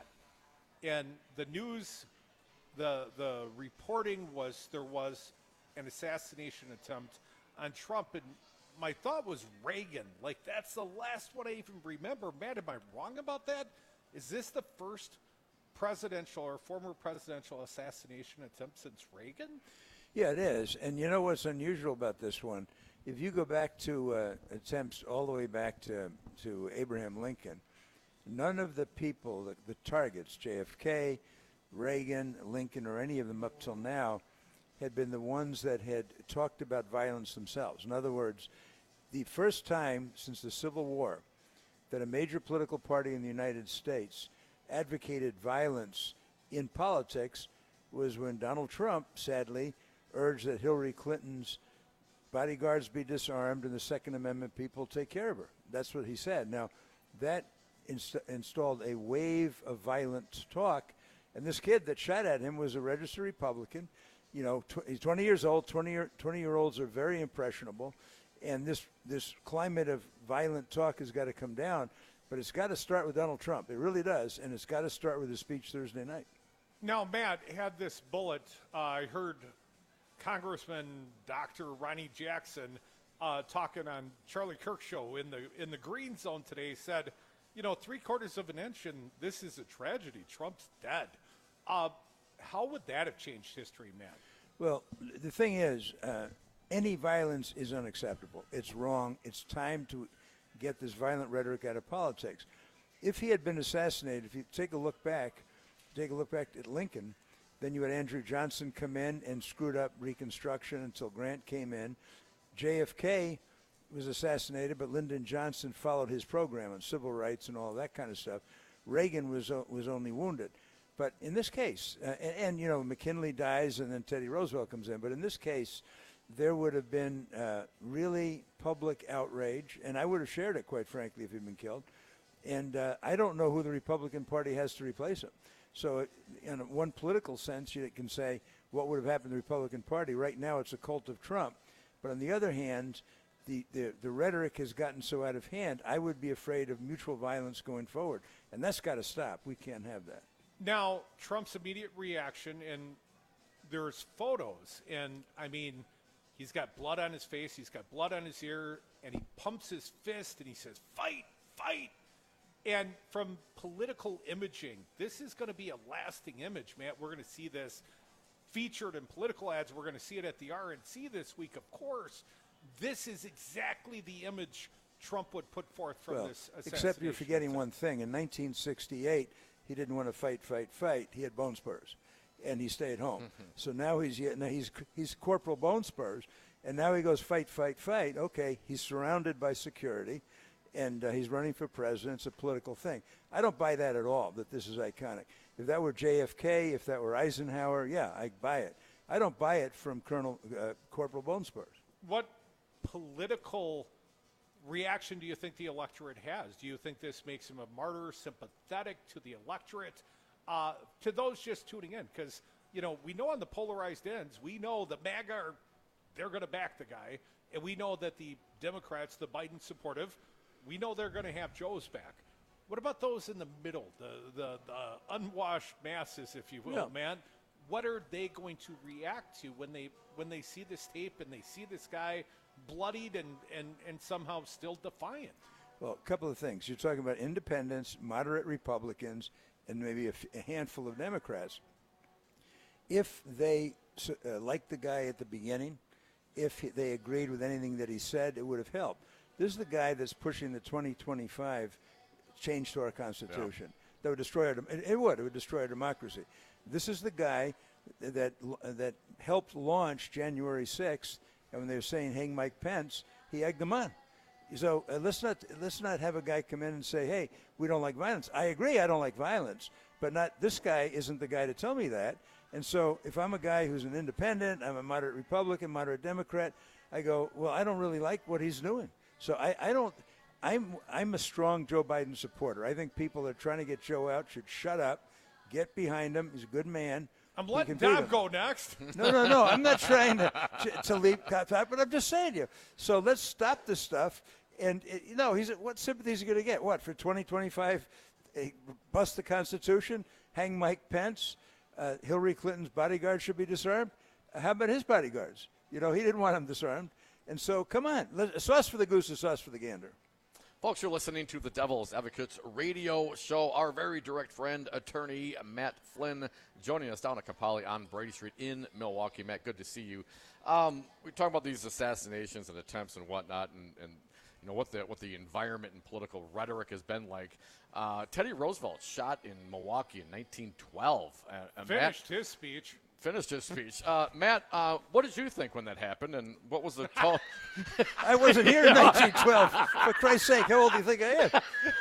[SPEAKER 17] And the news, the the reporting was there was an assassination attempt on Trump, and my thought was Reagan. Like, that's the last one I even remember. Matt, am I wrong about that? Is this the first presidential or former presidential assassination attempt since Reagan?
[SPEAKER 2] Yeah, it is. And you know what's unusual about this one? If you go back to uh, attempts all the way back to, to Abraham Lincoln, none of the people, the, the targets, J F K, Reagan, Lincoln, or any of them up till now, had been the ones that had talked about violence themselves. In other words, the first time since the Civil War that a major political party in the United States advocated violence in politics was when Donald Trump, sadly, urged that Hillary Clinton's bodyguards be disarmed and the Second Amendment people take care of her. That's what he said. Now, that inst- installed a wave of violent talk, and this kid that shot at him was a registered Republican. You know, tw- he's twenty years old. twenty-year-olds are very impressionable, and this this climate of violent talk has got to come down. But it's got to start with Donald Trump. It really does, and it's got to start with his speech Thursday night.
[SPEAKER 17] Now, Matt had this bullet. Uh, I heard Congressman Doctor Ronnie Jackson uh, talking on Charlie Kirk's show in the in the Green Zone today. Said, you know, three quarters of an inch, and this is a tragedy. Trump's dead. Uh, How would that have changed history, Matt?
[SPEAKER 2] Well, the thing is, uh, any violence is unacceptable. It's wrong. It's time to get this violent rhetoric out of politics. If he had been assassinated, if you take a look back, take a look back at Lincoln, then you had Andrew Johnson come in and screwed up Reconstruction until Grant came in. J F K was assassinated, but Lyndon Johnson followed his program on civil rights and all that kind of stuff. Reagan was uh, was only wounded. But in this case, uh, and, and, you know, McKinley dies and then Teddy Roosevelt comes in. But in this case, there would have been uh, really public outrage, and I would have shared it, quite frankly, if he'd been killed. And uh, I don't know who the Republican Party has to replace him. So in one political sense, you can say what would have happened to the Republican Party. Right now, it's a cult of Trump. But on the other hand, the, the, the rhetoric has gotten so out of hand, I would be afraid of mutual violence going forward. And that's got to stop. We can't have that.
[SPEAKER 17] Now, Trump's immediate reaction, and there's photos, and, I mean, he's got blood on his face, he's got blood on his ear, and he pumps his fist, and he says, fight, fight. And from political imaging, this is going to be a lasting image, Matt. We're going to see this featured in political ads. We're going to see it at the R N C this week, of course. This is exactly the image Trump would put forth from
[SPEAKER 2] well,
[SPEAKER 17] this assassination.
[SPEAKER 2] Except you're forgetting one thing. In nineteen sixty-eight, he didn't want to fight, fight, fight. He had bone spurs, and he stayed home. Mm-hmm. So now he's now he's he's Corporal Bone Spurs, and now he goes fight, fight, fight. Okay, he's surrounded by security, and uh, he's running for president. It's a political thing. I don't buy that at all, that this is iconic. If that were J F K, if that were Eisenhower, yeah, I buy it. I don't buy it from Colonel uh, Corporal Bone Spurs.
[SPEAKER 17] What political reaction do you think the electorate has? Do you think this makes him a martyr, sympathetic to the electorate, uh, to those just tuning in? Because, you know, we know on the polarized ends, we know the MAGA, are, they're going to back the guy, and we know that the Democrats, the Biden supportive, we know they're going to have Joe's back. What about those in the middle, the, the, the unwashed masses, if you will,
[SPEAKER 2] Yeah.
[SPEAKER 17] man? what are they going to react to when they when they see this tape and they see this guy bloodied and, and, and somehow still defiant?
[SPEAKER 2] Well, a couple of things. You're talking about independents, moderate Republicans, and maybe a, f- a handful of Democrats. If they uh, liked the guy at the beginning, if he, they agreed with anything that he said, it would have helped. This is the guy that's pushing the twenty twenty-five change to our Constitution. Yeah. That would destroy our, it, it would, it would destroy our democracy. This is the guy that that helped launch January sixth, and when they were saying hang Mike Pence, he egged them on. So uh, let's not let's not have a guy come in and say, hey, we don't like violence. I agree, I don't like violence, but not this guy isn't the guy to tell me that. And so if I'm a guy who's an independent, I'm a moderate Republican, moderate Democrat, I go, well, I don't really like what he's doing. So I, I don't – I'm I'm a strong Joe Biden supporter. I think people that are trying to get Joe out should shut up, get behind him. He's a good man.
[SPEAKER 17] I'm letting Dom go next.
[SPEAKER 2] No, no, no. I'm not trying to, to, to leap top, top, but I'm just saying to you. So let's stop this stuff. And, it, you know, he's what sympathy is he going to get? What, for twenty twenty-five, bust the Constitution, hang Mike Pence, uh, Hillary Clinton's bodyguard should be disarmed? Uh, how about his bodyguards? You know, he didn't want them disarmed. And so, come on. Let, sauce for the goose is sauce for the gander.
[SPEAKER 18] Folks, you're listening to the Devil's Advocates radio show. Our very direct friend, attorney Matt Flynn, joining us down at Kapali on Brady Street in Milwaukee. Matt, good to see you. Um, we talk about these assassinations and attempts and whatnot, and, and you know what the what the environment and political rhetoric has been like. Uh, Teddy Roosevelt shot in Milwaukee in nineteen twelve. Uh,
[SPEAKER 17] Finished
[SPEAKER 18] Matt,
[SPEAKER 17] his speech.
[SPEAKER 18] Finished his speech. Uh, Matt, uh, what did you think when that happened, and what was the tone?
[SPEAKER 2] I wasn't here in nineteen twelve. For Christ's sake, how old do you think I am?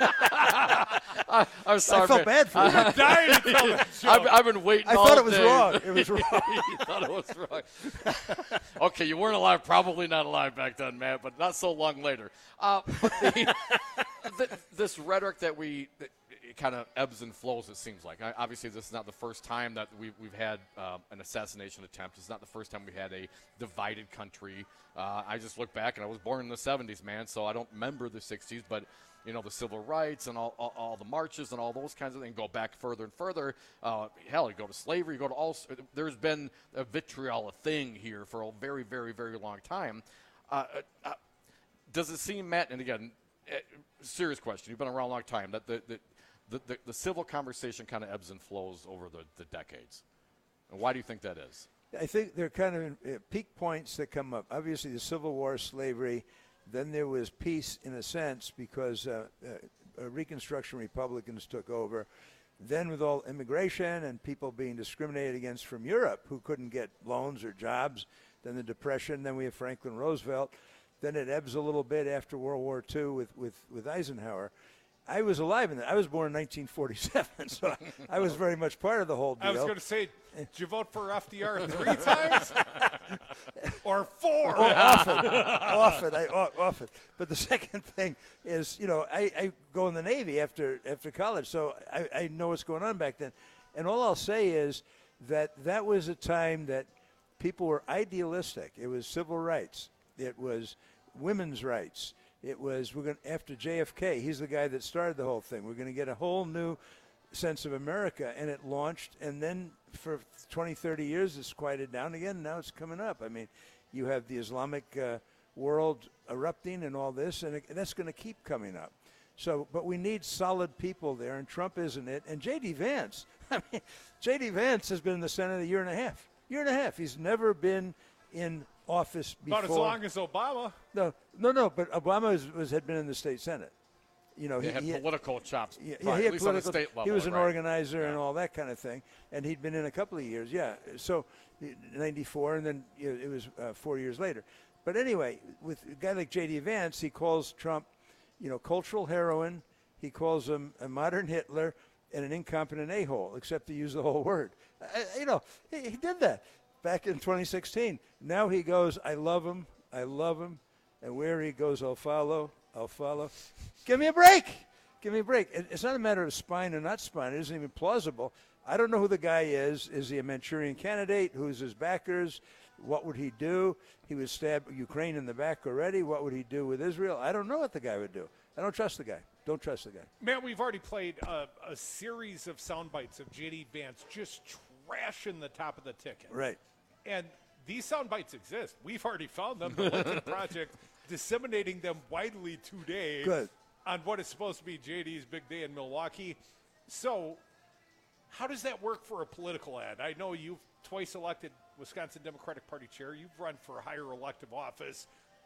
[SPEAKER 18] I, I'm sorry,
[SPEAKER 2] I felt
[SPEAKER 18] man.
[SPEAKER 2] bad for you.
[SPEAKER 17] I'm dying to tell that joke.
[SPEAKER 18] I've, I've been waiting
[SPEAKER 2] I
[SPEAKER 18] all
[SPEAKER 2] thought it was
[SPEAKER 18] day.
[SPEAKER 2] wrong. It was wrong.
[SPEAKER 18] You thought it was wrong. Okay, you weren't alive, probably not alive back then, Matt, but not so long later. Uh, but the, the, this rhetoric that we – it kind of ebbs and flows, it seems like. I, obviously, this is not the first time that we've, we've had uh, an assassination attempt. It's not the first time we had a divided country. Uh, I just look back, and I was born in the seventies, man, so I don't remember the sixties, but, you know, the civil rights and all, all, all the marches and all those kinds of things go back further and further. Uh, hell, you go to slavery, you go to all – there's been a vitriol, a thing here for a very, very, very long time. Uh, uh, does it seem, Matt, and again, uh, serious question, you've been around a long time, that the, the – The, the, the civil conversation kind of ebbs and flows over the, the decades. And why do you think that is?
[SPEAKER 2] I think there are kind of uh, peak points that come up. Obviously, the Civil War, slavery. Then there was peace, in a sense, because uh, uh, Reconstruction Republicans took over. Then with all immigration and people being discriminated against from Europe who couldn't get loans or jobs. Then the Depression. Then we have Franklin Roosevelt. Then it ebbs a little bit after World War Two with, with, with Eisenhower. I was alive in that. I was born in nineteen forty-seven, so I was very much part of the whole deal.
[SPEAKER 17] I was going to say, did you vote for F D R three times? Or four?
[SPEAKER 2] Oh, often, often, I, often. But the second thing is, you know, I, I go in the Navy after after college, so I, I know what's going on back then. And all I'll say is that that was a time that people were idealistic. It was civil rights. It was women's rights. It was, we're going after J F K, he's the guy that started the whole thing. We're going to get a whole new sense of America, and it launched, and then for twenty, thirty years it's quieted down again, and now it's coming up. I mean, you have the Islamic uh, world erupting and all this, and it, that's going to keep coming up. So, but we need solid people there, and Trump isn't it. And J D. Vance, I mean, J D. Vance has been in the Senate a year and a half. Year and a half. He's never been in office before.
[SPEAKER 17] About as long as Obama.
[SPEAKER 2] No, no, no. But Obama was, was had been in the state Senate. You know,
[SPEAKER 18] he,
[SPEAKER 2] he
[SPEAKER 18] had
[SPEAKER 2] he
[SPEAKER 18] political had, chops.
[SPEAKER 2] Yeah,
[SPEAKER 18] right,
[SPEAKER 2] he had
[SPEAKER 18] at least
[SPEAKER 2] political,
[SPEAKER 18] on the state level.
[SPEAKER 2] He was an
[SPEAKER 18] right.
[SPEAKER 2] organizer
[SPEAKER 18] yeah.
[SPEAKER 2] and all that kind of thing, and he'd been in a couple of years. Yeah, so ninety-four, and then you know, it was uh, four years later. But anyway, with a guy like J D. Vance, he calls Trump, you know, cultural heroin. He calls him a modern Hitler and an incompetent a-hole, except to use the whole word. I, you know, he, he did that back in twenty sixteen. Now he goes, I love him, I love him, and where he goes, I'll follow, I'll follow. Give me a break. Give me a break. It, it's not a matter of spine or not spine. It isn't even plausible. I don't know who the guy is. Is he a Manchurian candidate? Who's his backers? What would he do? He would stab Ukraine in the back already. What would he do with Israel? I don't know what the guy would do. I don't trust the guy. Don't trust the guy.
[SPEAKER 17] Man, we've already played a, a series of sound bites of J D. Vance just trashing the top of the ticket.
[SPEAKER 2] Right.
[SPEAKER 17] And these sound bites exist. We've already found them. The Lincoln Project disseminating them widely today
[SPEAKER 2] Good.
[SPEAKER 17] on what is supposed to be J D's big day in Milwaukee. So how does that work for a political ad? I know you've twice elected Wisconsin Democratic Party chair. You've run for a higher elective office.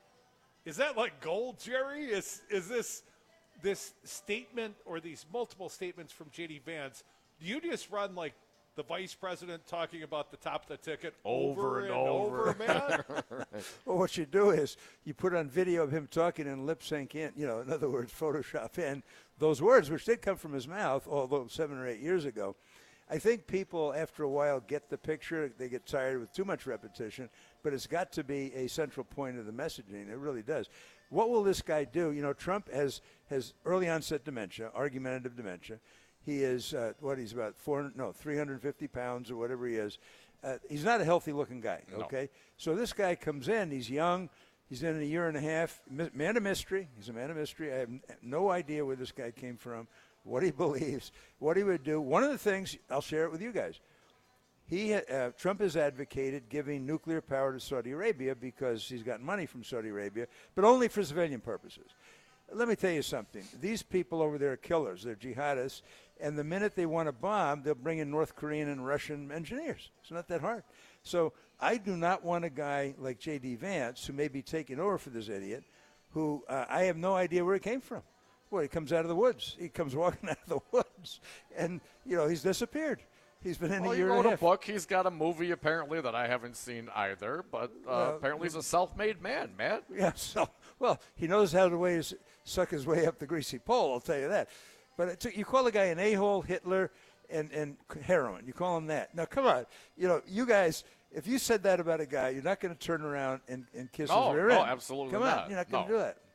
[SPEAKER 17] Is that like gold, Jerry? Is is this this statement or these multiple statements from J D Vance? Do you just run like the vice president talking about the top of the ticket over, over and, and over, over man?
[SPEAKER 2] Well, what you do is you put on video of him talking and lip sync in, you know, in other words, Photoshop in those words, which did come from his mouth, although seven or eight years ago. I think people, after a while, get the picture. They get tired with too much repetition, but it's got to be a central point of the messaging. It really does. What will this guy do? You know, Trump has, has early onset dementia, argumentative dementia. He is, uh, what, he's about four hundred, no, three hundred fifty pounds or whatever he is. Uh, he's not a healthy-looking guy, okay? No. So this guy comes in. He's young. He's in a year and a half. Man of mystery. He's a man of mystery. I have no idea where this guy came from, what he believes, what he would do. One of the things, I'll share it with you guys. He, uh, Trump has advocated giving nuclear power to Saudi Arabia because he's got money from Saudi Arabia, but only for civilian purposes. Let me tell you something. These people over there are killers. They're jihadists. And the minute they want to bomb, they'll bring in North Korean and Russian engineers. It's not that hard. So I do not want a guy like J D Vance, who may be taking over for this idiot, who uh, I have no idea where he came from. Well, he comes out of the woods. He comes walking out of the woods. And, you know, he's disappeared. He's been in
[SPEAKER 18] well,
[SPEAKER 2] a year
[SPEAKER 18] he wrote
[SPEAKER 2] and a
[SPEAKER 18] a
[SPEAKER 2] half.
[SPEAKER 18] book. He's got a movie, apparently, that I haven't seen either. But uh,
[SPEAKER 2] Well,
[SPEAKER 18] apparently he's a self-made man, Matt.
[SPEAKER 2] Yeah, so, well, he knows how to way, suck his way up the greasy pole, I'll tell you that. But it took, you call a guy an a-hole, Hitler, and, and heroin. You call him that. Now, come on. You know, you guys, if you said that about a guy, you're not going to turn around and, and kiss
[SPEAKER 18] No,
[SPEAKER 2] his rear
[SPEAKER 18] no,
[SPEAKER 2] end.
[SPEAKER 18] absolutely
[SPEAKER 2] Come
[SPEAKER 18] not.
[SPEAKER 2] on, you're not going to
[SPEAKER 18] No.
[SPEAKER 2] do that.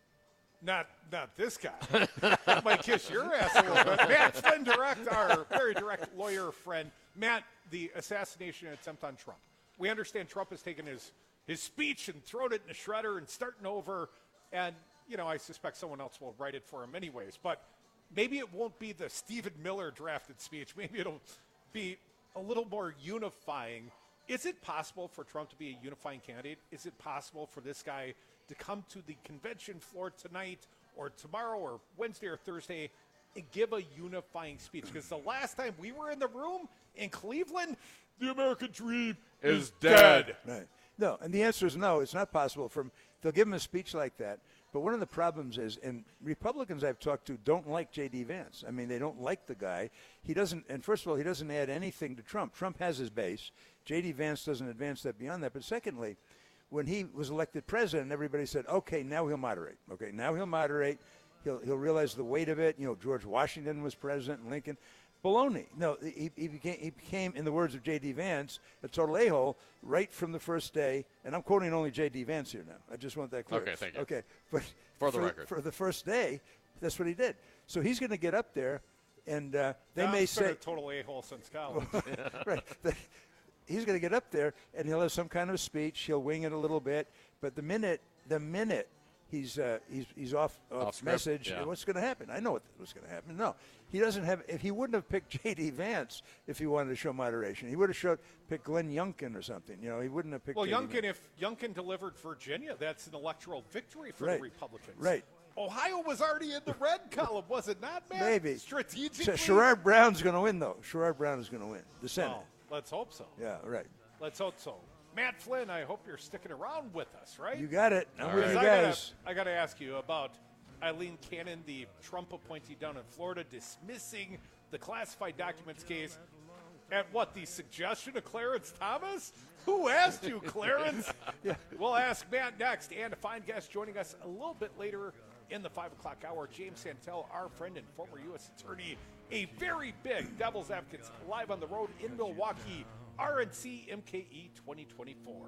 [SPEAKER 17] Not not this guy. That might kiss your ass a little bit. Matt Flynn, direct, our very direct lawyer friend. Matt, the assassination attempt on Trump. We understand Trump has taken his, his speech and thrown it in a shredder and starting over. And, you know, I suspect someone else will write it for him anyways. But maybe it won't be the Stephen Miller drafted speech. Maybe it'll be a little more unifying. Is it possible for Trump to be a unifying candidate? Is it possible for this guy to come to the convention floor tonight or tomorrow or Wednesday or Thursday and give a unifying speech? Because the last time we were in the room in Cleveland, the American dream is,
[SPEAKER 18] Is dead.
[SPEAKER 2] Right. No, and the answer is no. It's not possible. From they'll give him a speech like that. But one of the problems is, and Republicans I've talked to don't like J D Vance. I mean, they don't like the guy. He doesn't, and first of all, he doesn't add anything to Trump. Trump has his base. J D Vance doesn't advance that beyond that. But secondly, when he was elected president, everybody said, okay, now he'll moderate. Okay, now he'll moderate. He'll he'll realize the weight of it. You know, George Washington was president and Lincoln. Baloney. No, he, he, became, he became, in the words of J D Vance, a total a-hole right from the first day. And I'm quoting only J D Vance here now. I just want that clear.
[SPEAKER 18] Okay, thank you.
[SPEAKER 2] Okay, but
[SPEAKER 18] For the record.
[SPEAKER 2] For the first day, that's what he did. So he's going to get up there, and uh, they
[SPEAKER 17] Dom's
[SPEAKER 2] may
[SPEAKER 17] been
[SPEAKER 2] say
[SPEAKER 17] a total a-hole since college.
[SPEAKER 2] right. The, he's going to get up there and he'll have some kind of speech. He'll wing it a little bit, but the minute the minute he's uh, he's he's off, off,
[SPEAKER 18] Off script,
[SPEAKER 2] message,
[SPEAKER 18] yeah.
[SPEAKER 2] what's going to happen? I know what, what's going to happen. No, he doesn't have. If he wouldn't have picked J D Vance if he wanted to show moderation, he would have showed picked Glenn Youngkin or something. You know, he wouldn't have picked.
[SPEAKER 17] Well,
[SPEAKER 2] J D
[SPEAKER 17] Youngkin,
[SPEAKER 2] Vance.
[SPEAKER 17] if Youngkin delivered Virginia, that's an electoral victory for
[SPEAKER 2] Right.
[SPEAKER 17] the Republicans.
[SPEAKER 2] Right.
[SPEAKER 17] Ohio was already in the red column, was it not, man?
[SPEAKER 2] Maybe
[SPEAKER 17] Strategically.
[SPEAKER 2] So Sherrod Brown's going to win, though. Sherrod Brown is going to win the Senate.
[SPEAKER 17] Well, let's hope so.
[SPEAKER 2] Yeah, right.
[SPEAKER 17] Let's hope so. Matt Flynn, I hope you're sticking around with us, right?
[SPEAKER 2] You got it. I'm
[SPEAKER 17] All
[SPEAKER 2] with
[SPEAKER 17] right.
[SPEAKER 2] you
[SPEAKER 17] I gotta-
[SPEAKER 2] guys.
[SPEAKER 17] I got to ask you about Eileen Cannon, the Trump appointee down in Florida, dismissing the classified documents case at what, the suggestion of Clarence Thomas? Who asked you, Clarence?
[SPEAKER 2] Yeah.
[SPEAKER 17] We'll ask Matt next, and a fine guest joining us a little bit later in the five o'clock hour, James Santel, our friend and former U S attorney, a very big Devil's Advocates live on the road in Milwaukee, R N C M K E twenty twenty-four.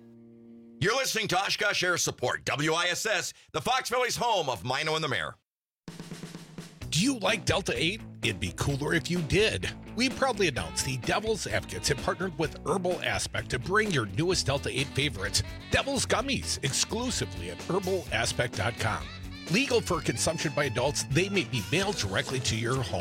[SPEAKER 3] You're listening to Oshkosh Air Support, W I S S, the Fox Valley's home of Mino and the Mayor.
[SPEAKER 4] Do you like Delta eight? It'd be cooler if you did. We proudly announce the Devil's Advocates have partnered with Herbal Aspect to bring your newest Delta eight favorites, Devil's Gummies, exclusively at herbal aspect dot com. Legal for consumption by adults, they may be mailed directly to your home.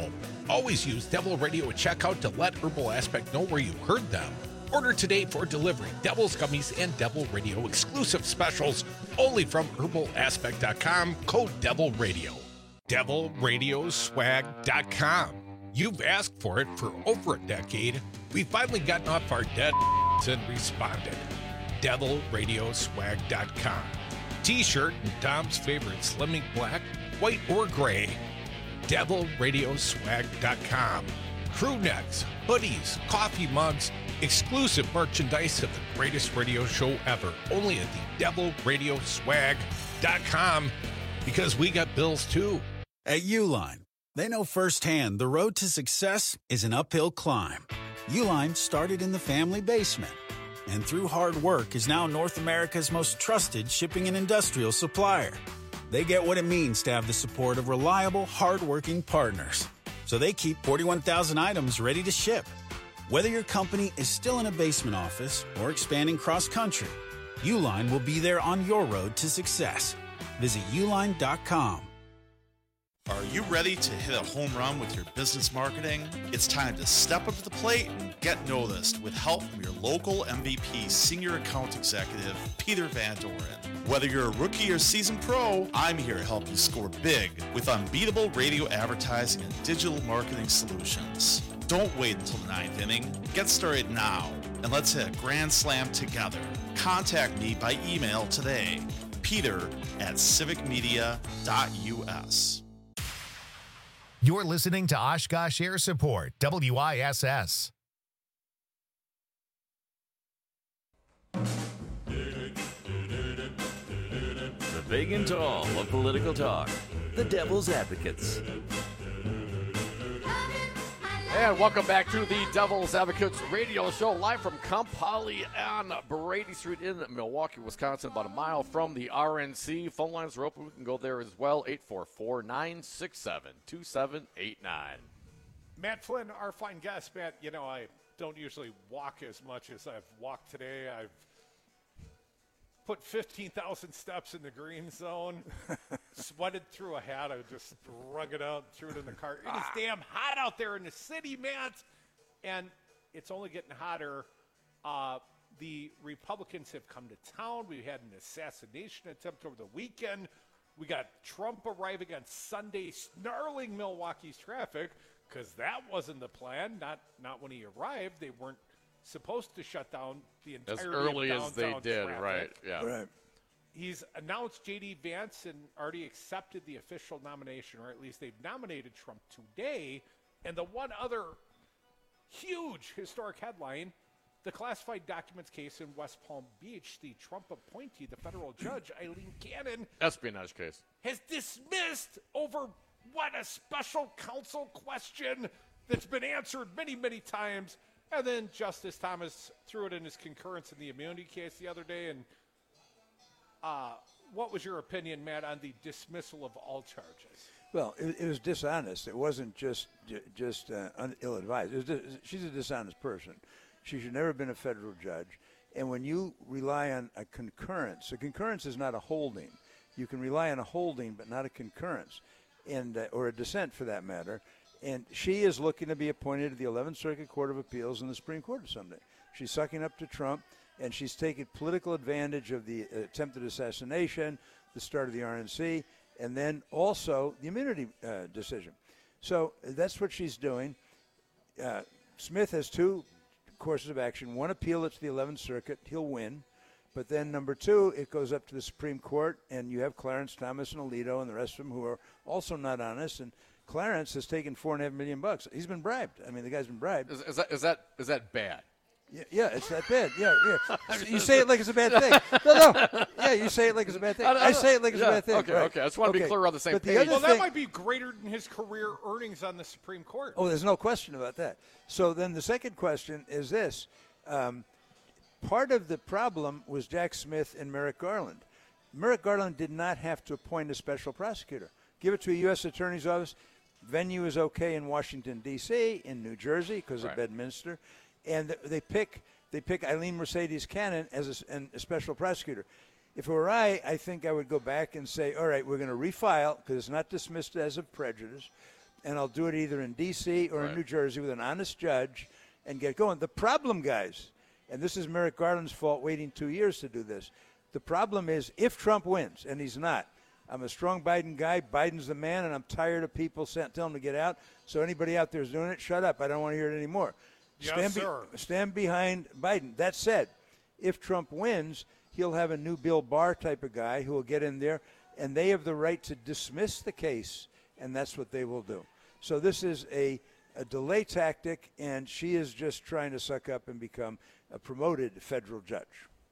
[SPEAKER 4] Always use Devil Radio at checkout to let Herbal Aspect know where you heard them. Order today for delivery. Devil's Gummies and Devil Radio exclusive specials only from herbal aspect dot com. Code Devil Radio. devil radio swag dot com. You've asked for it for over a decade. We've finally gotten off our dead and responded. devil radio swag dot com. T-shirt and Tom's favorite Slimming Black, white or gray. devil radio swag dot com. Crew necks, hoodies, coffee mugs, exclusive merchandise of the greatest radio show ever. Only at the devil radio swag dot com, because we got bills too.
[SPEAKER 6] At Uline, they know firsthand the road to success is an uphill climb. Uline started in the family basement, and through hard work is now North America's most trusted shipping and industrial supplier. They get what it means to have the support of reliable, hard-working partners. So they keep forty-one thousand items ready to ship. Whether your company is still in a basement office or expanding cross-country, Uline will be there on your road to success. Visit uline dot com.
[SPEAKER 14] Are you ready to hit a home run with your business marketing? It's time to step up to the plate and get noticed with help from your local M V P Senior Account Executive, Peter Van Doren. Whether you're a rookie or seasoned pro, I'm here to help you score big with unbeatable radio advertising and digital marketing solutions. Don't wait until the ninth inning. Get started now, and let's hit a grand slam together. Contact me by email today, peter at civic media dot u s.
[SPEAKER 1] You're listening to Oshkosh Air Support, W I S S.
[SPEAKER 5] The big and tall of political talk. The Devil's Advocates.
[SPEAKER 18] And welcome back to the Devil's Advocates radio show, live from Camp Holly on Brady Street in Milwaukee, Wisconsin, about a mile from the R N C. Phone lines are open. We can go there as well, eight four four, nine six seven, two seven eight nine.
[SPEAKER 17] Matt Flynn, our fine guest. Matt, you know, I don't usually walk as much as I've walked today. I've put fifteen thousand steps in the green zone, sweated through a hat. I just wrung it out, threw it in the car. It is damn hot out there in the city, Matt, and it's only getting hotter. Uh, the Republicans have come to town. We had an assassination attempt over the weekend. We got Trump arriving on Sunday, snarling Milwaukee's traffic, because that wasn't the plan. Not not when he arrived. They weren't supposed to shut down the entire
[SPEAKER 18] as early as they did,
[SPEAKER 17] traffic.
[SPEAKER 18] right? Yeah.
[SPEAKER 2] Right.
[SPEAKER 17] He's announced J D Vance and already accepted the official nomination, or at least they've nominated Trump today. And the one other huge historic headline, the classified documents case in West Palm Beach, the Trump appointee, the federal judge, Eileen Cannon,
[SPEAKER 18] espionage case,
[SPEAKER 17] has dismissed over what a special counsel question that's been answered many, many times. And then Justice Thomas threw it in his concurrence in the immunity case the other day. And uh, what was your opinion, Matt, on the dismissal of all charges?
[SPEAKER 2] Well, it, it was dishonest. It wasn't just just uh, un- ill-advised. It was di- she's a dishonest person. She should never have been a federal judge. And when you rely on a concurrence, a concurrence is not a holding. You can rely on a holding, but not a concurrence, and uh, or a dissent for that matter. And she is looking to be appointed to the eleventh Circuit Court of Appeals in the Supreme Court someday. She's sucking up to Trump, and she's taking political advantage of the attempted assassination, the start of the R N C, and then also the immunity uh, decision. So that's what she's doing. Uh, Smith has two courses of action. One, appeal it to the eleventh Circuit. He'll win. But then number two, it goes up to the Supreme Court, and you have Clarence Thomas and Alito and the rest of them who are also not honest. And Clarence has taken four and a half million bucks. He's been bribed. I mean, the guy's been bribed.
[SPEAKER 18] Is, is that is that is that bad?
[SPEAKER 2] Yeah, yeah, it's that bad. Yeah, yeah. You say it like it's a bad thing. No, no. Yeah, you say it like it's a bad thing. I, I, I say it like it's
[SPEAKER 18] yeah,
[SPEAKER 2] a bad thing.
[SPEAKER 18] Okay,
[SPEAKER 2] right.
[SPEAKER 18] okay. I just want to
[SPEAKER 2] okay.
[SPEAKER 18] be clear on the same
[SPEAKER 2] but
[SPEAKER 18] page.
[SPEAKER 2] The other
[SPEAKER 17] well,
[SPEAKER 2] thing,
[SPEAKER 17] that might be greater than his career earnings on the Supreme Court.
[SPEAKER 2] Oh, there's no question about that. So then the second question is this. Um, part of the problem was Jack Smith and Merrick Garland. Merrick Garland did not have to appoint a special prosecutor. Give it to a U S attorney's office. Venue is okay in Washington, D C, in New Jersey because
[SPEAKER 18] right.
[SPEAKER 2] of Bedminster. And they pick they pick Eileen Mercedes Cannon as a, a special prosecutor. If it were I, I think I would go back and say, all right, we're going to refile because it's not dismissed as of prejudice. and I'll do it either in D C or
[SPEAKER 18] Right.
[SPEAKER 2] in New Jersey with an honest judge and get going. The problem, guys, and this is Merrick Garland's fault waiting two years to do this. The problem is if Trump wins, and he's not, I'm a strong Biden guy. Biden's the man, and I'm tired of people sent, telling him to get out. So anybody out there is doing it, shut up. I don't want to hear it anymore.
[SPEAKER 17] Yes,
[SPEAKER 2] stand, be-
[SPEAKER 17] sir.
[SPEAKER 2] stand behind Biden. That said, if Trump wins, he'll have a new Bill Barr type of guy who will get in there, and they have the right to dismiss the case, and that's what they will do. So this is a, a delay tactic, and she is just trying to suck up and become a promoted federal judge.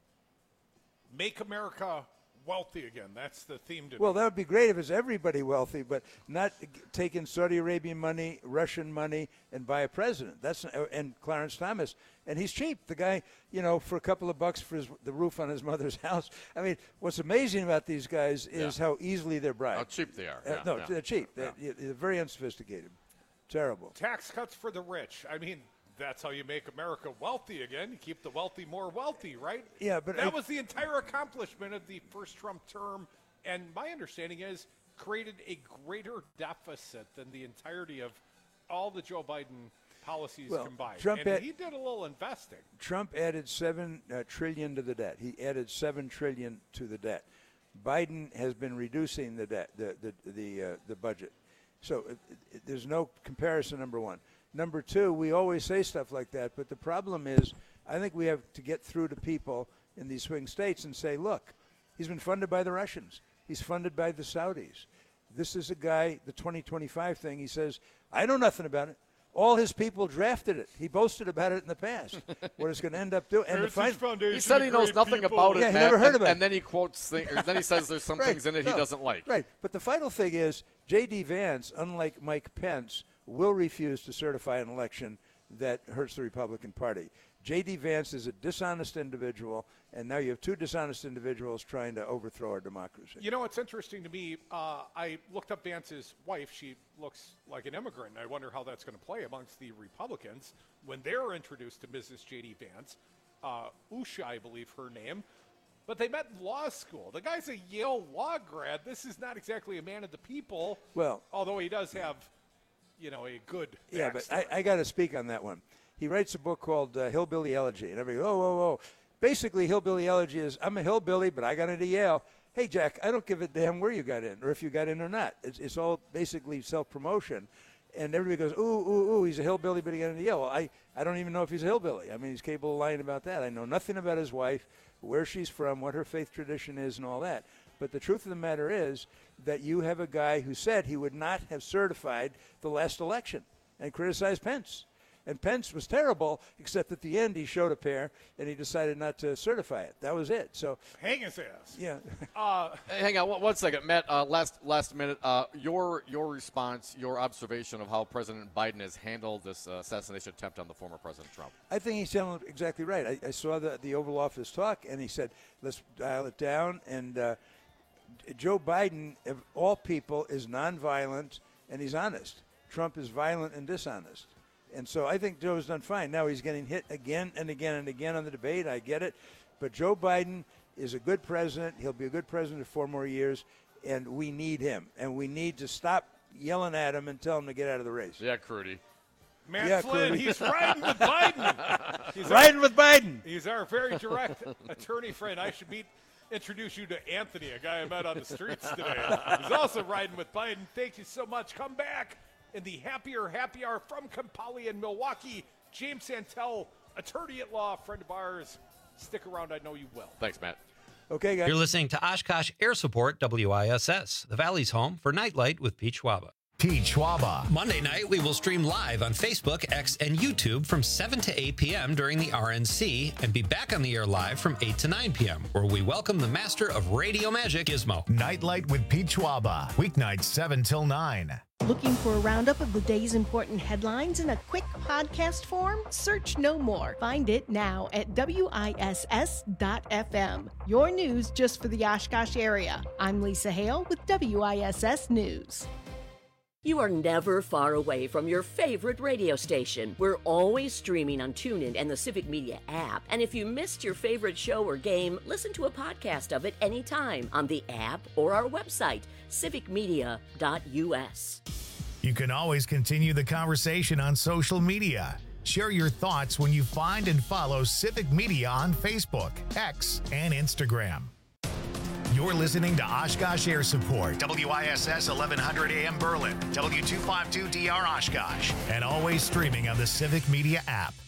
[SPEAKER 17] Make America wealthy again. That's the theme today.
[SPEAKER 2] Well, that would be great if it's everybody wealthy, but not taking Saudi Arabian money, Russian money, and buy a president. That's and Clarence Thomas, and he's cheap. The guy, you know, for a couple of bucks for his, the roof on his mother's house. I mean, what's amazing about these guys is
[SPEAKER 18] Yeah.
[SPEAKER 2] how easily they're bribed.
[SPEAKER 18] How cheap they are.
[SPEAKER 2] Uh,
[SPEAKER 18] Yeah,
[SPEAKER 2] no,
[SPEAKER 18] yeah.
[SPEAKER 2] they're cheap.
[SPEAKER 18] Yeah.
[SPEAKER 2] They're, they're very unsophisticated. Terrible.
[SPEAKER 17] Tax cuts for the rich. I mean, that's how you make America wealthy again. You keep the wealthy more wealthy, right?
[SPEAKER 2] Yeah, but
[SPEAKER 17] that
[SPEAKER 2] I-
[SPEAKER 17] was the entire accomplishment of the first Trump term. And my understanding is created a greater deficit than the entirety of all the Joe Biden policies
[SPEAKER 2] Well,
[SPEAKER 17] combined.
[SPEAKER 2] Trump
[SPEAKER 17] and
[SPEAKER 2] had-
[SPEAKER 17] he did a little investing.
[SPEAKER 2] Trump added seven uh, trillion to the debt. He added seven trillion to the debt. Biden has been reducing the debt, the the the, uh, the budget. So uh, uh, there's no comparison. Number one. Number two, we always say stuff like that, but the problem is, I think we have to get through to people in these swing states and say, look, he's been funded by the Russians. He's funded by the Saudis. This is a guy, the twenty twenty-five thing, he says, I know nothing about it. All his people drafted it. He boasted about it in the past. What it's going to end up doing. And the fin-
[SPEAKER 18] He said he knows nothing about it,
[SPEAKER 2] Yeah, he
[SPEAKER 18] Matt,
[SPEAKER 2] never heard
[SPEAKER 18] and,
[SPEAKER 2] about it.
[SPEAKER 18] and then he quotes things, or then he says there's some
[SPEAKER 2] Right.
[SPEAKER 18] things in it he
[SPEAKER 2] No.
[SPEAKER 18] doesn't like.
[SPEAKER 2] Right. But the final thing is, J D. Vance, unlike Mike Pence, will refuse to certify an election that hurts the Republican Party. J D. Vance is a dishonest individual, and now you have two dishonest individuals trying to overthrow our democracy.
[SPEAKER 17] You know, it's interesting to me. Uh, I looked up Vance's wife. She looks like an immigrant. I wonder how that's going to play amongst the Republicans when they're introduced to Missus J D. Vance. Uh, Usha, I believe her name. But they met in law school. The guy's a Yale law grad. This is not exactly a man of the people.
[SPEAKER 2] Well-
[SPEAKER 17] although he does have, you know, a good
[SPEAKER 2] Yeah, but
[SPEAKER 17] backstory.
[SPEAKER 2] I, I got to speak on that one. He writes a book called uh, Hillbilly Elegy, and everybody goes, oh, whoa, whoa. Basically, Hillbilly Elegy is, I'm a hillbilly, but I got into Yale. Hey, Jack, I don't give a damn where you got in or if you got in or not. It's, it's all basically self-promotion. And everybody goes, ooh, ooh, ooh, he's a hillbilly, but he got into Yale. Well, I, I don't even know if he's a hillbilly. I mean, he's capable of lying about that. I know nothing about his wife, where she's from, what her faith tradition is, and all that. But the truth of the matter is that you have a guy who said he would not have certified the last election and criticized Pence. And Pence was terrible, except at the end he showed a pair and he decided not to certify it. That was it. So
[SPEAKER 17] Hang his ass.
[SPEAKER 2] Yeah.
[SPEAKER 17] Uh,
[SPEAKER 18] Hey, hang on one, one second, Matt. Uh, last last minute. Uh, your your response, your observation of how President Biden has handled this uh, assassination attempt on the former President Trump.
[SPEAKER 2] I think he's telling it exactly right. I, I saw the, the Oval Office talk, and he said, let's dial it down. And uh, Joe Biden, of all people, is nonviolent, and he's honest. Trump is violent and dishonest. And so I think Joe's done fine. Now he's getting hit again and again and again on the debate. I get it. But Joe Biden is a good president. He'll be a good president for four more years, and we need him. And we need to stop yelling at him and tell him to get out of the race.
[SPEAKER 18] Yeah, Crudy.
[SPEAKER 17] Matt
[SPEAKER 2] Yeah,
[SPEAKER 17] Flynn,
[SPEAKER 2] Crudy.
[SPEAKER 17] he's riding with Biden. He's
[SPEAKER 2] Riding
[SPEAKER 17] our,
[SPEAKER 2] with Biden.
[SPEAKER 17] He's our very direct attorney friend. I should meet, introduce you to Anthony, a guy I met on the streets today. He's also riding with Biden. Thank you so much. Come back in the Happier Happy Hour from Kampali in Milwaukee. James Santel, attorney at law, friend of ours. Stick around. I know you will.
[SPEAKER 18] Thanks, Matt.
[SPEAKER 2] Okay, guys.
[SPEAKER 13] You're listening to Oshkosh Air Support W I S S, the Valley's home for Nightlight with Pete Schwaba.
[SPEAKER 1] Pete Schwaba.
[SPEAKER 13] Monday night, we will stream live on Facebook, X, and YouTube from seven to eight p.m. during the R N C and be back on the air live from eight to nine p.m., where we welcome the master of radio magic, Gizmo.
[SPEAKER 1] Nightlight with Pete Schwaba. Weeknights seven till nine.
[SPEAKER 11] Looking for a roundup of the day's important headlines in a quick podcast form? Search no more. Find it now at W I S S dot F M. Your news just for the Oshkosh area. I'm Lisa Hale with W I S S News.
[SPEAKER 7] You are never far away from your favorite radio station. We're always streaming on TuneIn and the Civic Media app. And if you missed your favorite show or game, listen to a podcast of it anytime on the app or our website, civic media dot U S.
[SPEAKER 1] You can always continue the conversation on social media. Share your thoughts when you find and follow Civic Media on Facebook, X, and Instagram. You're listening to Oshkosh Air Support, W I S S eleven hundred A M Berlin, W two fifty-two D R Oshkosh, and always streaming on the Civic Media app.